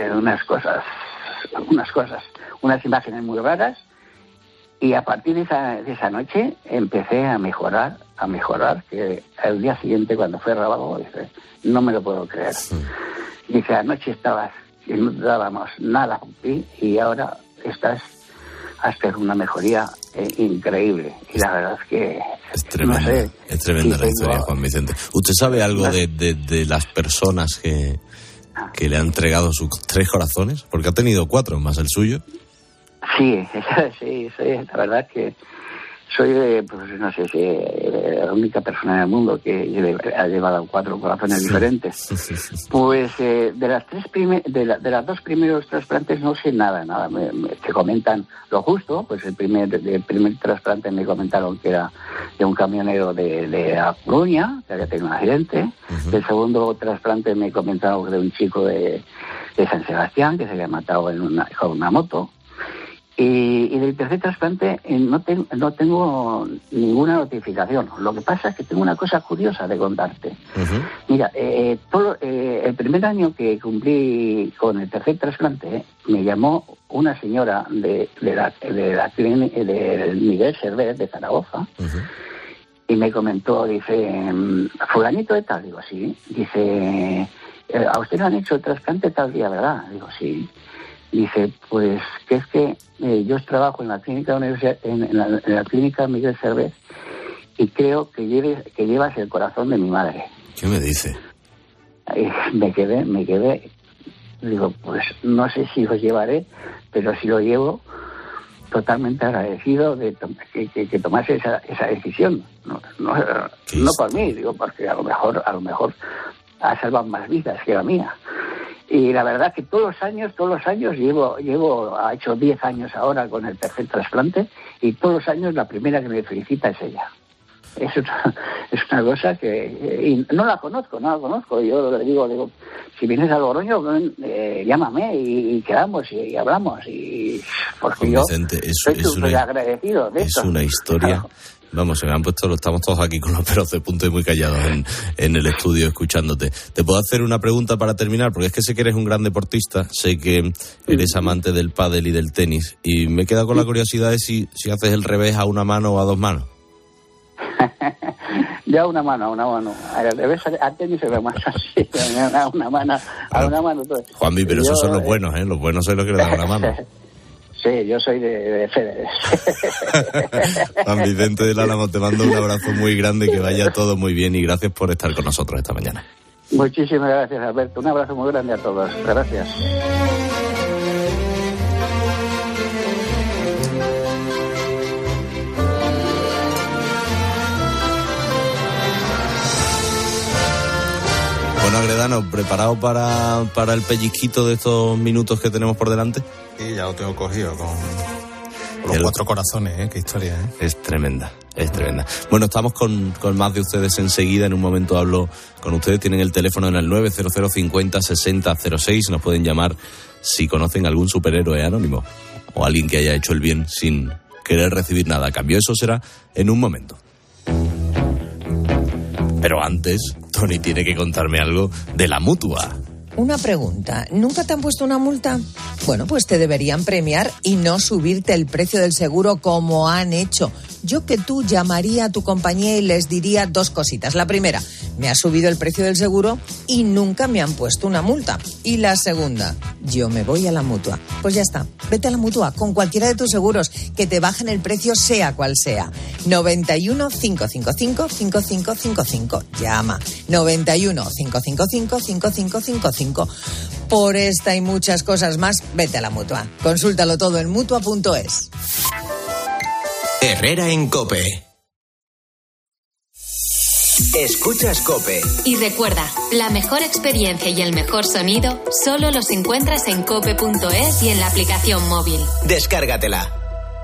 imágenes muy raras, y a partir de esa noche empecé a mejorar, que el día siguiente, cuando fue Rábago, dice, no me lo puedo creer. Dice, anoche estabas y no te dábamos nada y ahora estás hasta una mejoría increíble. Y la verdad es que es tremenda, es tremenda la historia, Juan Vicente. ¿Usted sabe algo de las personas que le han entregado sus 3 corazones? Porque ha tenido 4 más el suyo. Sí, la verdad que soy no sé si la única persona en el mundo que ha llevado 4 corazones diferentes. Pues de las 2 primeros trasplantes no sé nada. Te comentan lo justo. Pues el primer trasplante me comentaron que era de un camionero de A Coruña, que había tenido un accidente. El segundo trasplante me comentaron de un chico de San Sebastián, que se había matado con una moto. Y del tercer trasplante no tengo ninguna notificación. Lo que pasa es que tengo una cosa curiosa de contarte. Mira, el primer año que cumplí con el tercer trasplante, me llamó una señora de la clínica del Miguel Servet de Zaragoza, y me comentó, dice, fulanito de tal, digo, sí. Dice, a usted le han hecho el trasplante tal día, ¿verdad? Digo, sí. Dice, pues que es que yo trabajo en la clínica en la clínica Miguel Servet, y creo que llevas el corazón de mi madre. ¿Qué me dice? me quedé, digo, pues no sé si lo llevaré, pero si lo llevo, totalmente agradecido de que tomase esa decisión. No por mí, digo, porque a lo mejor ha salvado más vidas que la mía. Y la verdad que todos los años ha hecho 10 años ahora con el tercer trasplante, y todos los años la primera que me felicita es ella. Es una cosa que... y no la conozco. Yo le digo, si vienes a Logroño, llámame y quedamos y hablamos. Y porque Vicente, soy súper agradecido de esto. Es una historia... Vamos, se me han puesto, estamos todos aquí con los pelos de punta y muy callados en el estudio escuchándote. ¿Te puedo hacer una pregunta para terminar? Porque es que sé que eres un gran deportista, sé que eres amante del pádel y del tenis, y me he quedado con la curiosidad de si haces el revés a una mano o a dos manos. Ya a una mano. Al revés, al tenis se ve más así, a una mano. Todo. Juanmi, pero esos son los buenos, ¿eh? Los buenos son los que le dan una mano. Sí, yo soy de Federer. Juan Vicente del Álamo, te mando un abrazo muy grande, que vaya todo muy bien, y gracias por estar con nosotros esta mañana. Muchísimas gracias, Alberto. Un abrazo muy grande a todos. Gracias. Bueno, Agredano, ¿preparado para el pellizquito de estos minutos que tenemos por delante? Sí, ya lo tengo cogido con los 4 corazones, qué historia, Es tremenda. Bueno, estamos con más de ustedes enseguida. En un momento hablo con ustedes. Tienen el teléfono en el 900 50 60 06. Nos pueden llamar si conocen algún superhéroe anónimo o alguien que haya hecho el bien sin querer recibir nada a cambio. Eso será en un momento. Pero antes, Tony tiene que contarme algo de la Mutua. Una pregunta, ¿nunca te han puesto una multa? Bueno, pues te deberían premiar y no subirte el precio del seguro como han hecho. Yo que tú llamaría a tu compañía y les diría 2 cositas. La primera, me ha subido el precio del seguro y nunca me han puesto una multa. Y la segunda, yo me voy a la Mutua. Pues ya está, vete a la Mutua con cualquiera de tus seguros, que te bajen el precio sea cual sea. 91 555 5555. Llama. 91 555 5555. Por esta y muchas cosas más, vete a la Mutua. Consúltalo todo en Mutua.es. Herrera en COPE. Escuchas COPE. Y recuerda, la mejor experiencia y el mejor sonido solo los encuentras en cope.es y en la aplicación móvil. Descárgatela.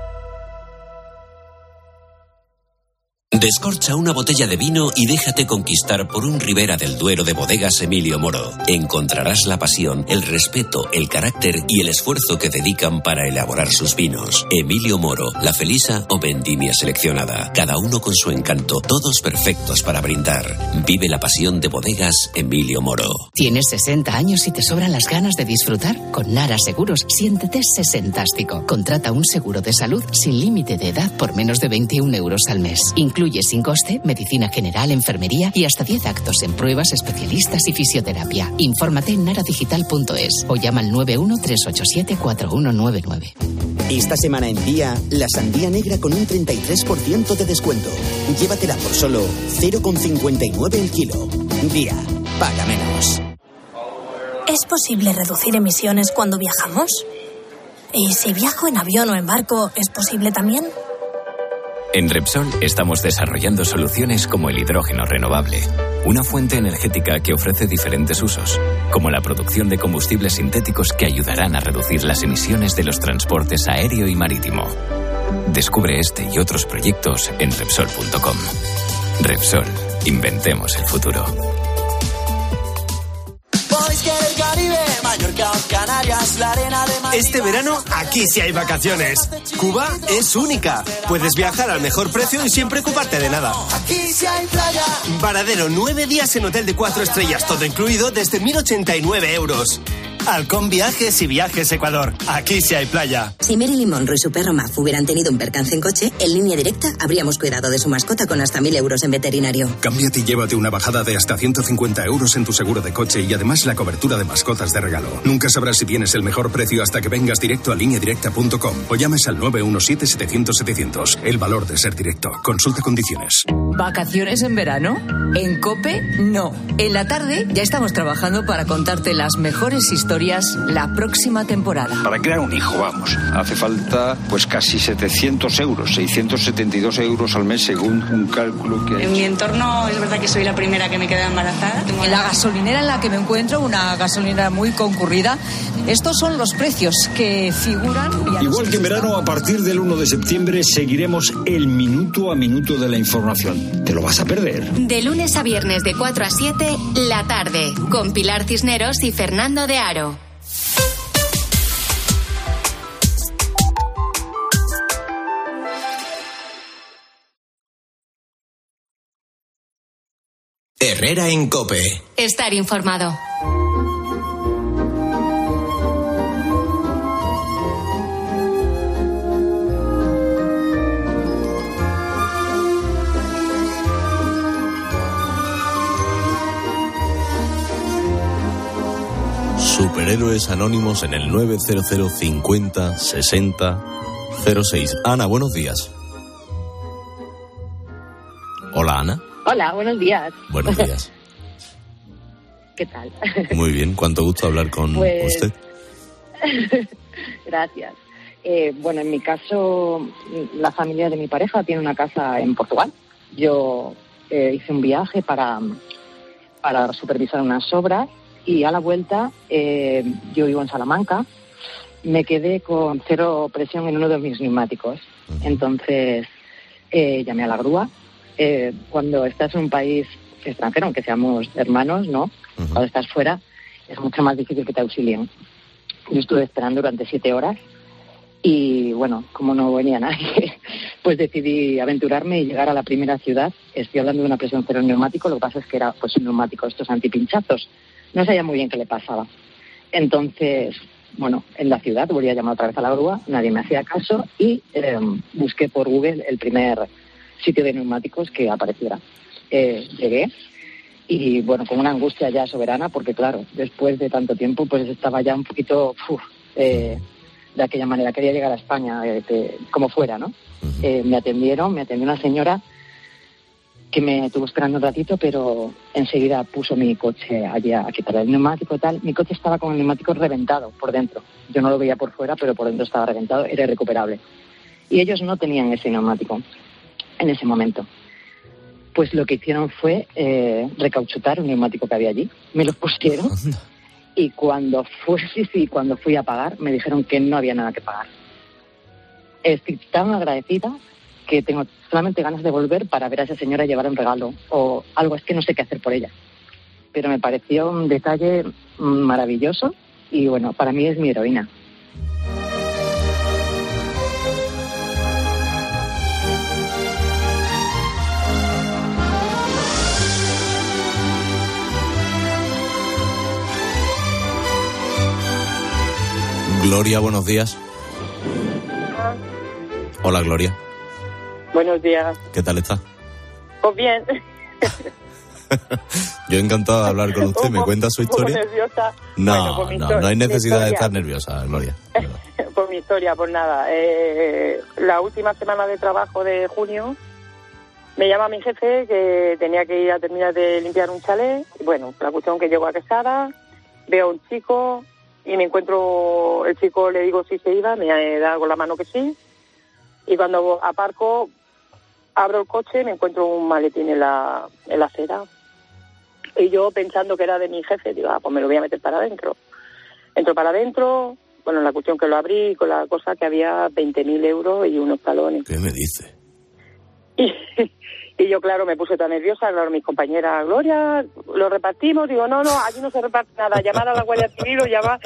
Descorcha una botella de vino y déjate conquistar por un Ribera del Duero de Bodegas Emilio Moro. Encontrarás la pasión, el respeto, el carácter y el esfuerzo que dedican para elaborar sus vinos. Emilio Moro, La Felisa o Vendimia Seleccionada. Cada uno con su encanto, todos perfectos para brindar. Vive la pasión de Bodegas Emilio Moro. ¿Tienes 60 años y te sobran las ganas de disfrutar? Con Nara Seguros, siéntete sesentástico. Contrata un seguro de salud sin límite de edad por menos de 21 euros al mes. Incluye sin coste medicina general, enfermería y hasta 10 actos en pruebas, especialistas y fisioterapia. Infórmate en naradigital.es o llama al 91 387 4199. Esta semana en Día, la sandía negra con un 33% de descuento. Llévatela por solo 0,59 el kilo. Día, paga menos. ¿Es posible reducir emisiones cuando viajamos? ¿Y si viajo en avión o en barco, es posible también? En Repsol estamos desarrollando soluciones como el hidrógeno renovable, una fuente energética que ofrece diferentes usos, como la producción de combustibles sintéticos que ayudarán a reducir las emisiones de los transportes aéreo y marítimo. Descubre este y otros proyectos en Repsol.com. Repsol, inventemos el futuro. Este verano, aquí sí hay vacaciones. Cuba es única. Puedes viajar al mejor precio y sin preocuparte de nada. Aquí sí hay playa. Varadero, 9 días en hotel de 4 estrellas, todo incluido desde 1.089 euros. Halcón Viajes y Viajes Ecuador. Aquí sí hay playa. Si Marilyn Monroe y su perro Maf hubieran tenido un percance en coche, en Línea Directa habríamos cuidado de su mascota con hasta 1.000 euros en veterinario. Cámbiate y llévate una bajada de hasta 150 euros en tu seguro de coche y además la cobertura de mascotas de regalo. Nunca sabrás si tienes el mejor precio hasta que vengas directo a lineadirecta.com o llames al 917-700-700. El valor de ser directo. Consulta condiciones. ¿Vacaciones en verano? En COPE, no. En la tarde ya estamos trabajando para contarte las mejores historias la próxima temporada. Para crear un hijo, vamos, hace falta pues casi 700 euros, 672 euros al mes según un cálculo que... En mi entorno es verdad que soy la primera que me queda embarazada. En la gasolinera en la que me encuentro, una gasolinera muy concurrida, estos son los precios que figuran... Igual que en verano, a partir del 1 de septiembre seguiremos el minuto a minuto de la información. ¿Te lo vas a perder? De lunes a viernes de 4 a 7, La Tarde, con Pilar Cisneros y Fernando de Aro. Herrera en COPE. Estar informado. Superhéroes anónimos en el 900 50 60 06. Ana, buenos días. Hola, Ana. Hola, buenos días. Buenos días. ¿Qué tal? Muy bien, cuánto gusto hablar con usted. Gracias. Bueno, en mi caso, la familia de mi pareja tiene una casa en Portugal. Yo hice un viaje para supervisar unas obras y a la vuelta, yo vivo en Salamanca, me quedé con cero presión en uno de mis neumáticos. Entonces, llamé a la grúa. Cuando estás en un país extranjero, aunque seamos hermanos, ¿no? Cuando estás fuera, es mucho más difícil que te auxilien. Yo estuve esperando durante 7 horas y, bueno, como no venía nadie, pues decidí aventurarme y llegar a la primera ciudad. Estoy hablando de una presión cero en neumático, lo que pasa es que era pues un neumático, estos antipinchazos. No sabía muy bien qué le pasaba. Entonces, bueno, en la ciudad volví a llamar otra vez a la grúa, nadie me hacía caso y busqué por Google el primer sitio de neumáticos que apareciera. Llegué y, bueno, con una angustia ya soberana, porque claro, después de tanto tiempo, pues estaba ya un poquito de aquella manera. Quería llegar a España, como fuera, ¿no? Me atendió una señora que me estuvo esperando un ratito, pero enseguida puso mi coche allí a quitar el neumático y tal. Mi coche estaba con el neumático reventado por dentro. Yo no lo veía por fuera, pero por dentro estaba reventado, era irrecuperable. Y ellos no tenían ese neumático en ese momento. Pues lo que hicieron fue recauchutar un neumático que había allí. Me lo pusieron y cuando fui a pagar me dijeron que no había nada que pagar. Estoy tan agradecida que tengo solamente ganas de volver para ver a esa señora llevar un regalo o algo. Es que no sé qué hacer por ella. Pero me pareció un detalle maravilloso y, bueno, para mí es mi heroína. Gloria, buenos días. Hola, Gloria. Buenos días. ¿Qué tal está? Pues bien. Yo encantado de hablar con usted. ¿Me cuenta su historia? Nerviosa. No, Bueno, no hay necesidad de estar nerviosa, Gloria. Por mi historia, pues nada. La última semana de trabajo de junio me llama mi jefe que tenía que ir a terminar de limpiar un chalet. Y bueno, la cuestión que llego a Quesada, veo a un chico y me encuentro, el chico le digo si se iba, me da con la mano que sí. Y cuando aparco, abro el coche y me encuentro un maletín en la acera. Y yo, pensando que era de mi jefe, digo, pues me lo voy a meter para adentro. Entro para adentro, bueno, la cuestión que lo abrí, con la cosa que había 20.000 euros y unos talones. ¿Qué me dice? Y yo, claro, me puse tan nerviosa, claro, mis compañeras, Gloria, lo repartimos, digo, no, allí no se reparte nada, llamar a la Guardia Civil o llamar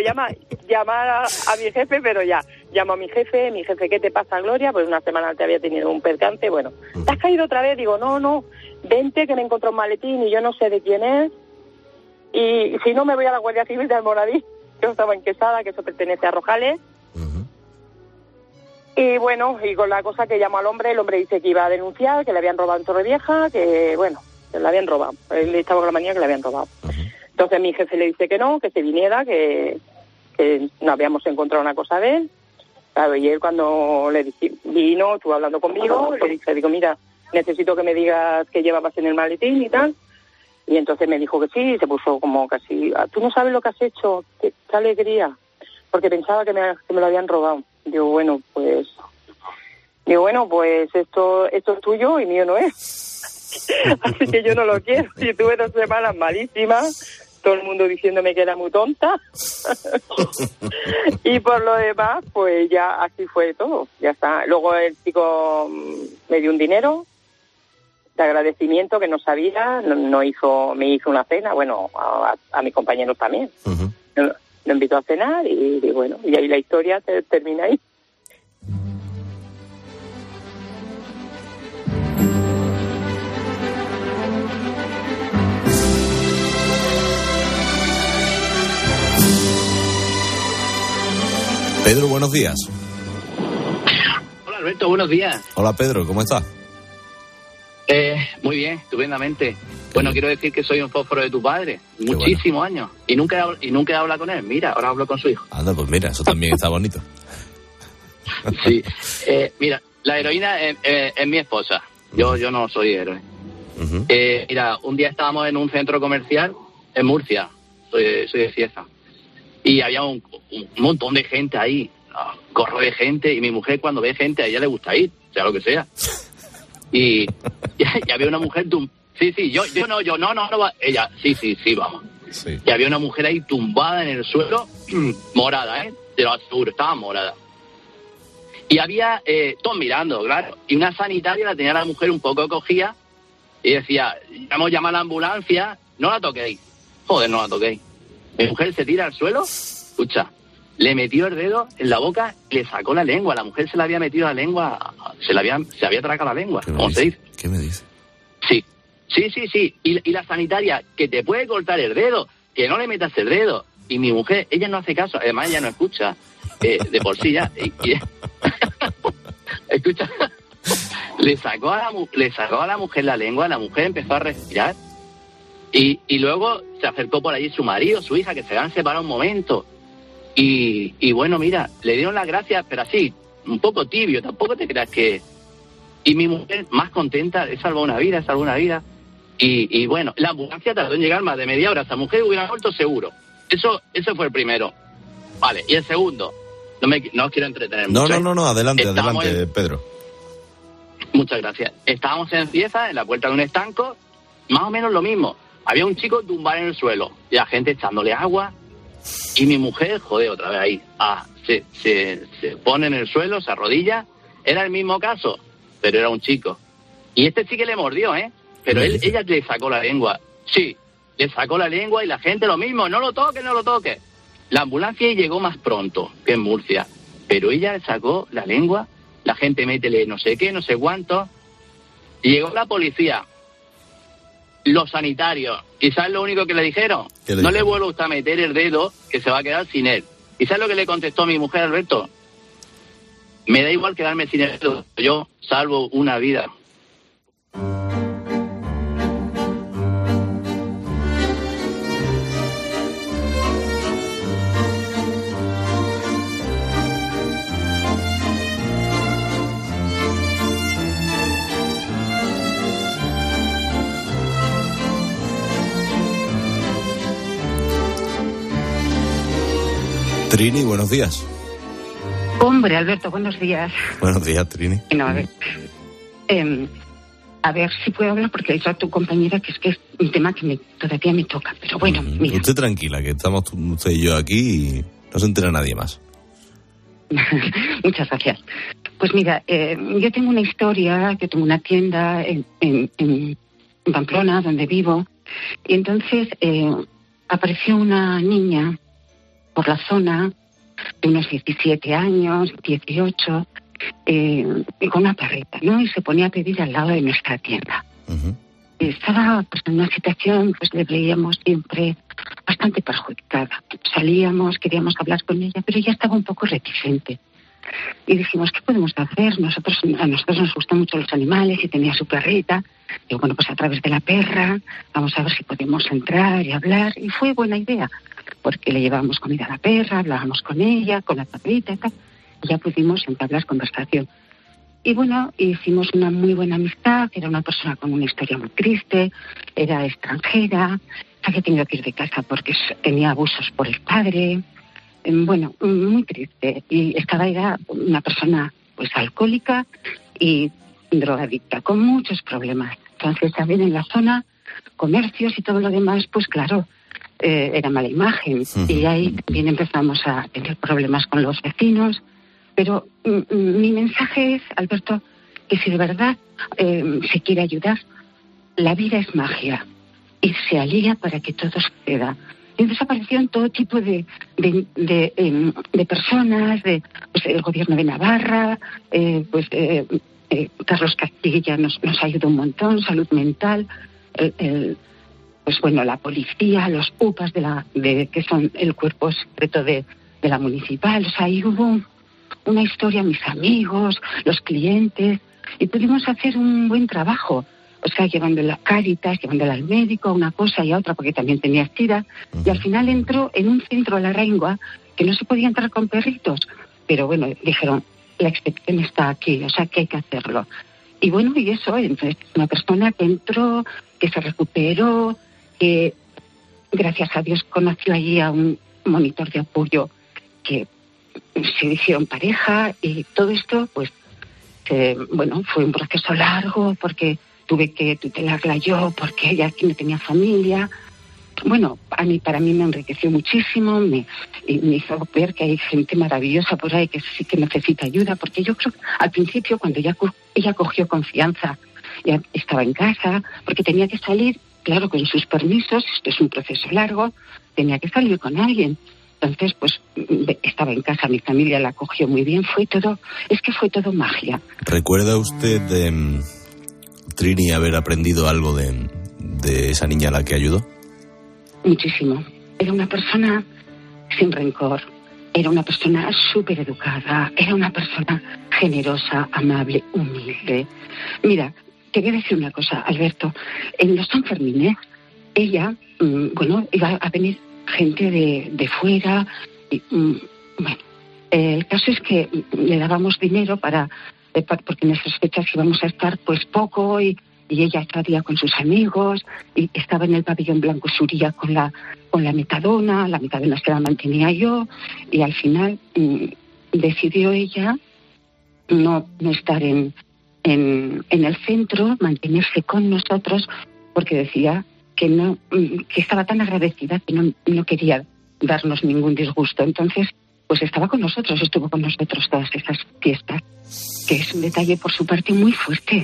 a mi jefe, pero ya, llamo a mi jefe, ¿qué te pasa, Gloria? Pues una semana antes había tenido un percance, bueno, ¿te has caído otra vez? Digo, no, vente que me encontré un maletín y yo no sé de quién es, y si no me voy a la Guardia Civil de Almoradí, yo estaba en Quesada, que eso pertenece a Rojales. Y bueno, y con la cosa que llamó al hombre, el hombre dice que iba a denunciar, que le habían robado en Torrevieja, que bueno, que le habían robado. Él estaba con la manía que le habían robado. Entonces mi jefe le dice que no, que se viniera, que no habíamos encontrado una cosa de él. Claro, y él cuando le vino, estuvo hablando conmigo, le dije, digo, mira, necesito que me digas qué llevabas en el maletín y tal. Y entonces me dijo que sí, y se puso como casi, tú no sabes lo que has hecho, qué alegría, porque pensaba que me lo habían robado. Digo, bueno, pues esto es tuyo y mío no es. Así que yo no lo quiero. Y tuve 2 semanas malísimas, todo el mundo diciéndome que era muy tonta. Y por lo demás, pues ya así fue todo, ya está. Luego el chico me dio un dinero de agradecimiento que no sabía, me hizo una cena, bueno, a mis compañeros también. Uh-huh. Lo invitó a cenar y bueno, y ahí la historia termina ahí. Pedro, buenos días. Hola Alberto, buenos días. Hola Pedro, ¿cómo estás? Muy bien, estupendamente. Bueno, quiero decir que soy un fósforo de tu padre, muchísimos años, y nunca he hablado con él. Mira, ahora hablo con su hijo. Anda, pues mira, eso también está bonito. Sí, mira, la heroína es mi esposa, yo no soy héroe. Uh-huh. Mira, un día estábamos en un centro comercial en Murcia, soy de Cieza, y había un montón de gente ahí, corro de gente, y mi mujer cuando ve gente a ella le gusta ir, sea lo que sea. Y había una mujer, yo no, ella, sí, vamos. Sí. Y había una mujer ahí tumbada en el suelo, morada, te lo aseguro, estaba morada. Y había todos mirando, claro, y una sanitaria la tenía la mujer un poco cogida y decía, llama a la ambulancia, no la toquéis. Joder, no la toquéis. Mi mujer se tira al suelo, escucha, le metió el dedo en la boca y le sacó la lengua. La mujer se le había metido la lengua, se había tragado la lengua, ¿cómo se dice? ¿Qué me dice? Sí. Y la sanitaria, que te puede cortar el dedo, que no le metas el dedo. Y mi mujer, ella no hace caso, además ella no escucha, de por sí ya. Escucha, le sacó a la mujer la lengua, la mujer empezó a respirar. Y luego se acercó por allí su marido, su hija, que se habían separado un momento. Y bueno, mira, le dieron las gracias, pero así, un poco tibio, tampoco te creas que... Y mi mujer, más contenta, he salvado una vida. Y bueno, la ambulancia tardó en llegar más de media hora. Esa mujer hubiera muerto seguro. Eso fue el primero. Vale, y el segundo, no os quiero entretener mucho. No, adelante, Pedro. Muchas gracias. Estábamos en Cieza, en la puerta de un estanco, más o menos lo mismo. Había un chico tumbado en el suelo, y la gente echándole agua, y mi mujer, otra vez ahí, se pone en el suelo, se arrodilla. Era el mismo caso, pero era un chico. Y este sí que le mordió, pero ella le sacó la lengua. Sí, le sacó la lengua y la gente lo mismo, no lo toque. La ambulancia llegó más pronto que en Murcia, pero ella le sacó la lengua, la gente métele no sé qué, no sé cuánto. Y llegó la policía, los sanitarios, y ¿sabes lo único que le dijeron? No le vuelva usted a meter el dedo, que se va a quedar sin él. ¿Y sabes lo que le contestó mi mujer, Alberto? Me da igual quedarme sin el dedo, yo salvo una vida. Trini, buenos días. Hombre, Alberto, buenos días. Buenos días, Trini. No, a ver si puedo hablar, porque he dicho a tu compañera que es un tema que todavía me toca. Pero bueno, mira. Usted tranquila, que estamos usted y yo aquí y no se entera nadie más. Muchas gracias. Pues mira, yo tengo una historia, que tengo una tienda en Pamplona, donde vivo, y entonces apareció una niña por la zona, de unos 17 años, 18, con una perrita, ¿no? Y se ponía a pedir al lado de nuestra tienda. Uh-huh. Estaba pues en una situación, pues le veíamos siempre bastante perjudicada. Salíamos, queríamos hablar con ella, pero ella estaba un poco reticente. Y dijimos, ¿qué podemos hacer? A nosotros nos gustan mucho los animales y tenía su perrita. Digo, bueno, pues a través de la perra, vamos a ver si podemos entrar y hablar. Y fue buena idea, porque le llevábamos comida a la perra, hablábamos con ella, con la perrita y tal. Y ya pudimos entablar conversación. Y bueno, hicimos una muy buena amistad. Era una persona con una historia muy triste, era extranjera, había tenido que ir de casa porque tenía abusos por el padre. Bueno, muy triste. Y era una persona pues alcohólica y drogadicta, con muchos problemas. Entonces también en la zona, comercios y todo lo demás, pues claro, era mala imagen. Y ahí también empezamos a tener problemas con los vecinos. Pero mi mensaje es, Alberto, que si de verdad se quiere ayudar, la vida es magia y se alía para que todo suceda. Y entonces aparecieron todo tipo de personas, pues, el gobierno de Navarra, Carlos Castilla nos ayudó un montón, salud mental, pues bueno, la policía, los UPAs que son el cuerpo secreto de la municipal. O sea, ahí hubo una historia, mis amigos, los clientes, y pudimos hacer un buen trabajo. O sea, llevándola a Cáritas, llevándola al médico, a una cosa y a otra, porque también tenía SIDA. Y al final entró en un centro a la Raingua que no se podía entrar con perritos. Pero bueno, dijeron, la excepción está aquí, o sea, que hay que hacerlo. Y bueno, y eso, entonces, una persona que entró, que se recuperó, que gracias a Dios conoció allí a un monitor de apoyo que se hicieron pareja, y todo esto, pues, bueno, fue un proceso largo porque tuve que tutelarla yo, porque ella aquí no tenía familia. Bueno, para mí me enriqueció muchísimo, me hizo ver que hay gente maravillosa por ahí que sí que necesita ayuda, porque yo creo que al principio, cuando ella cogió confianza, ya estaba en casa, porque tenía que salir, claro, con sus permisos, esto es un proceso largo, tenía que salir con alguien. Entonces, pues, estaba en casa, mi familia la acogió muy bien, fue todo magia. ¿Recuerda usted, Trini, haber aprendido algo de esa niña a la que ayudó? Muchísimo. Era una persona sin rencor, era una persona súper educada, era una persona generosa, amable, humilde. Mira, te voy a decir una cosa, Alberto. En los Sanfermines, ella, bueno, iba a venir gente de fuera. Y, bueno, el caso es que le dábamos dinero porque en esas fechas íbamos a estar pues poco y ella estaría con sus amigos y estaba en el pabellón Blanco Suría con la metadona se la mantenía yo, y al final decidió ella no estar en el centro, mantenerse con nosotros, porque decía que estaba tan agradecida que no quería darnos ningún disgusto. Entonces, pues estuvo con nosotros todas esas fiestas, que es un detalle por su parte muy fuerte.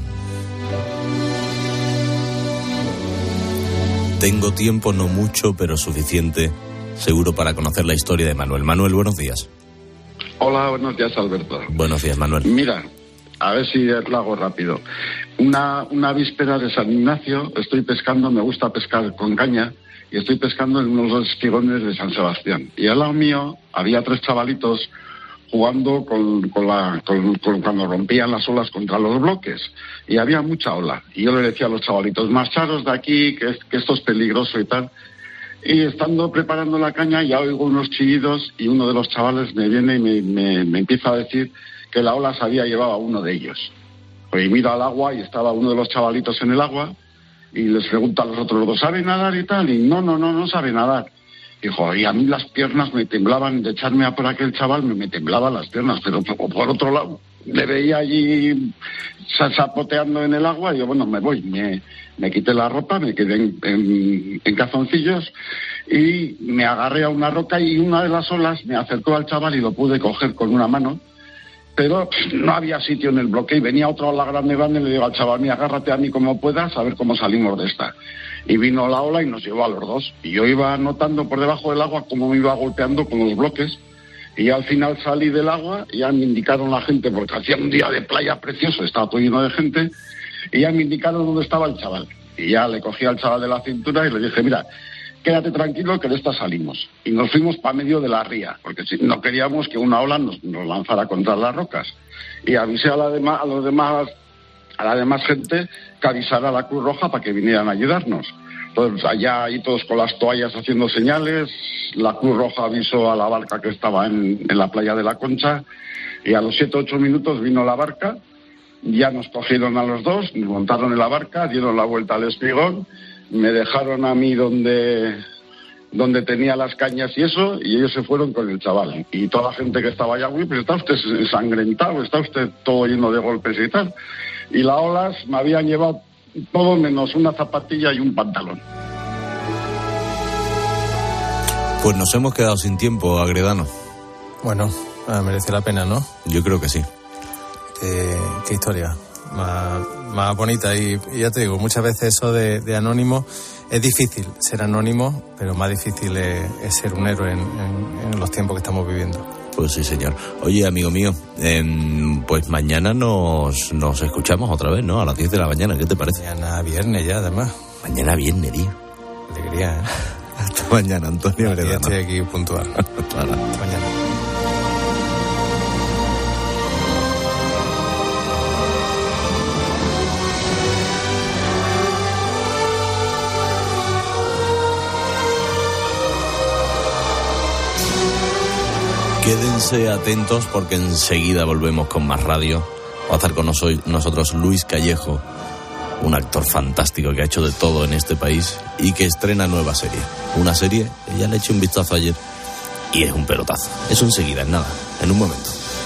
Tengo tiempo, no mucho, pero suficiente, seguro, para conocer la historia de Manuel. Manuel, buenos días. Hola, buenos días, Alberto. Buenos días, Manuel. Mira, a ver si lo hago rápido. Una víspera de San Ignacio, estoy pescando, me gusta pescar con caña, y estoy pescando en unos dos espigones de San Sebastián. Y al lado mío había 3 chavalitos jugando cuando rompían las olas contra los bloques. Y había mucha ola. Y yo le decía a los chavalitos, marcharos de aquí, que esto es peligroso y tal. Y estando preparando la caña, ya oigo unos chillidos y uno de los chavales me viene y me empieza a decir que la ola se había llevado a uno de ellos. Pues miro al agua y estaba uno de los chavalitos en el agua y les pregunta a los otros dos, ¿sabe nadar y tal? Y no sabe nadar. Dijo, y a mí las piernas me temblaban, de echarme a por aquel chaval me temblaban las piernas, pero por otro lado, le veía allí zapoteando en el agua y yo, bueno, me voy, me quité la ropa, me quedé en calzoncillos y me agarré a una roca y una de las olas me acercó al chaval y lo pude coger con una mano, pero no había sitio en el bloque y venía otra ola grande y le digo al chaval, mira, agárrate a mí como puedas, a ver cómo salimos de esta. Y vino la ola y nos llevó a los dos. Y yo iba notando por debajo del agua cómo me iba golpeando con los bloques. Y al final salí del agua y ya me indicaron la gente, porque hacía un día de playa precioso, estaba todo lleno de gente, y ya me indicaron dónde estaba el chaval. Y ya le cogí al chaval de la cintura y le dije, mira, quédate tranquilo que de esta salimos. Y nos fuimos para medio de la ría, porque no queríamos que una ola nos lanzara contra las rocas. Y avisé a la demás gente que avisara a la Cruz Roja para que vinieran a ayudarnos. Entonces allá ahí todos con las toallas haciendo señales, la Cruz Roja avisó a la barca que estaba en la playa de la Concha Y a los 7 o 8 minutos vino la barca, ya nos cogieron a los dos, nos montaron en la barca, dieron la vuelta al espigón, me dejaron a mí donde tenía las cañas y eso, y ellos se fueron con el chaval. Y toda la gente que estaba allá, uy, pues está usted ensangrentado, está usted todo lleno de golpes y tal. Y las olas me habían llevado todo menos una zapatilla y un pantalón. Pues nos hemos quedado sin tiempo, Agredano. Bueno, merece la pena, ¿no? Yo creo que sí. Qué historia más bonita. Y ya te digo, muchas veces eso de anónimo es difícil ser anónimo, pero más difícil es ser un héroe en los tiempos que estamos viviendo. Pues sí, señor. Oye, amigo mío, pues mañana nos escuchamos otra vez, ¿no? A las 10 de la mañana, ¿qué te parece? Mañana viernes ya, además. Mañana viernes, tío. Alegría, ¿eh? Hasta mañana, Antonio Agredano. Estoy aquí puntual. Claro. Hasta mañana. Quédense atentos porque enseguida volvemos con más radio. Va a estar con nosotros Luis Callejo, un actor fantástico que ha hecho de todo en este país y que estrena nueva serie. Una serie que ya le eché un vistazo ayer y es un pelotazo. Eso enseguida, en nada, en un momento.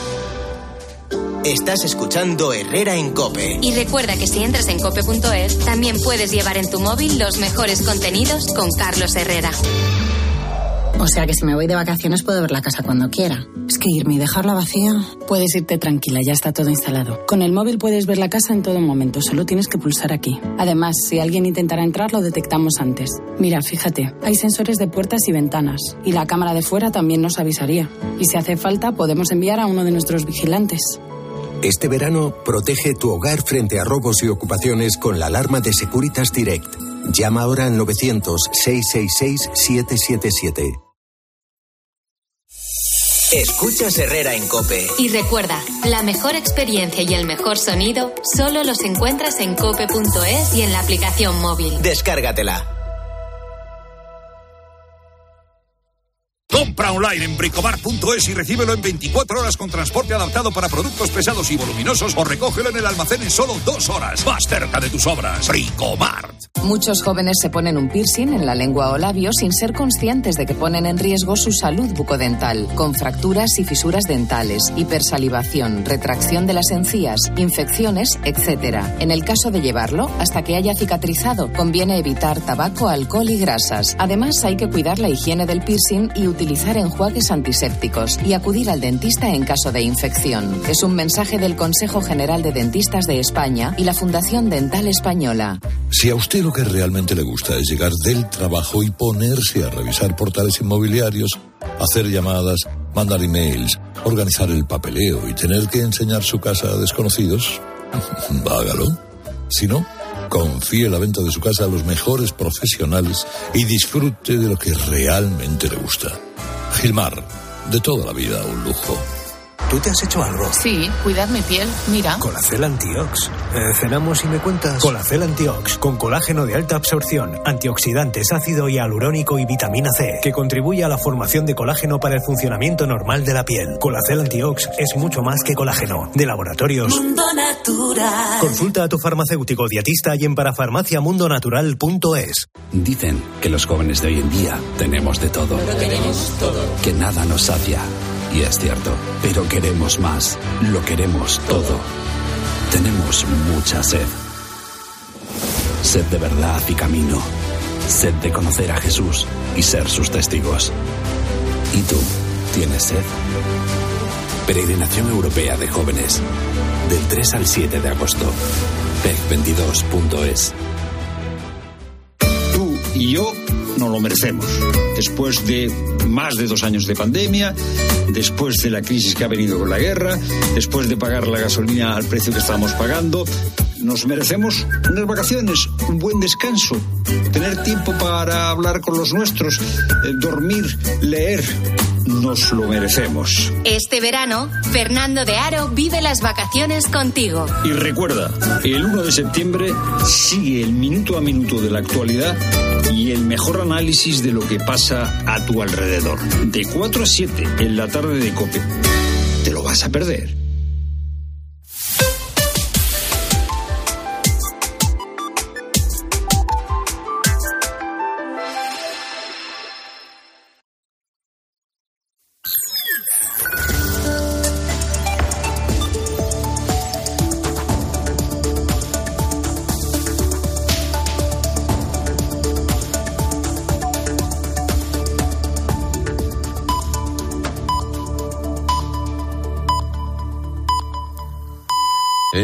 Estás escuchando Herrera en COPE. Y recuerda que si entras en cope.es, también puedes llevar en tu móvil los mejores contenidos con Carlos Herrera. O sea que si me voy de vacaciones puedo ver la casa cuando quiera. Es que irme y dejarla vacía... Puedes irte tranquila, ya está todo instalado. Con el móvil puedes ver la casa en todo momento, solo tienes que pulsar aquí. Además, si alguien intentara entrar, lo detectamos antes. Mira, fíjate, hay sensores de puertas y ventanas. Y la cámara de fuera también nos avisaría. Y si hace falta, podemos enviar a uno de nuestros vigilantes. Este verano, protege tu hogar frente a robos y ocupaciones con la alarma de Securitas Direct. Llama ahora al 900-666-777. Escuchas Herrera en COPE. Y recuerda, la mejor experiencia y el mejor sonido solo los encuentras en cope.es y en la aplicación móvil. Descárgatela. Compra online en bricobar.es y recíbelo en 24 horas con transporte adaptado para productos pesados y voluminosos o recógelo en el almacén en solo 2 horas. Más cerca de tus obras. Bricomart. Muchos jóvenes se ponen un piercing en la lengua o labio sin ser conscientes de que ponen en riesgo su salud bucodental, con fracturas y fisuras dentales, hipersalivación, retracción de las encías, infecciones, etc. En el caso de llevarlo, hasta que haya cicatrizado, conviene evitar tabaco, alcohol y grasas. Además, hay que cuidar la higiene del piercing y utilizar enjuagues antisépticos y acudir al dentista en caso de infección. Es un mensaje del Consejo General de Dentistas de España y la Fundación Dental Española. Si a usted lo que realmente le gusta es llegar del trabajo y ponerse a revisar portales inmobiliarios, hacer llamadas, mandar emails, organizar el papeleo y tener que enseñar su casa a desconocidos, hágalo. Si no, confíe la venta de su casa a los mejores profesionales y disfrute de lo que realmente le gusta. Gilmar, de toda la vida un lujo. ¿Tú te has hecho algo? Sí, cuidad mi piel, mira. Colacel Antiox. ¿Cenamos y me cuentas? Colacel Antiox, con colágeno de alta absorción, antioxidantes, ácido hialurónico y vitamina C, que contribuye a la formación de colágeno para el funcionamiento normal de la piel. Colacel Antiox es mucho más que colágeno. De Laboratorios Mundo Natural. Consulta a tu farmacéutico dietista y en parafarmaciamundonatural.es. Dicen que los jóvenes de hoy en día tenemos de todo. Pero tenemos todo. Que nada nos sacia. Y es cierto, pero queremos más, lo queremos todo. Tenemos mucha sed. Sed de verdad y camino. Sed de conocer a Jesús y ser sus testigos. ¿Y tú, tienes sed? Peregrinación Europea de Jóvenes. Del 3 al 7 de agosto. PEC22.es. Tú y yo nos lo merecemos. Después de más de 2 años de pandemia, después de la crisis que ha venido con la guerra, después de pagar la gasolina al precio que estamos pagando, nos merecemos unas vacaciones, un buen descanso, tener tiempo para hablar con los nuestros, dormir, leer. Nos lo merecemos. Este verano, Fernando de Aro vive las vacaciones contigo. Y recuerda, el 1 de septiembre sigue el minuto a minuto de la actualidad y el mejor análisis de lo que pasa a tu alrededor. De 4 a 7 en la tarde de COPE. Te lo vas vas a perder.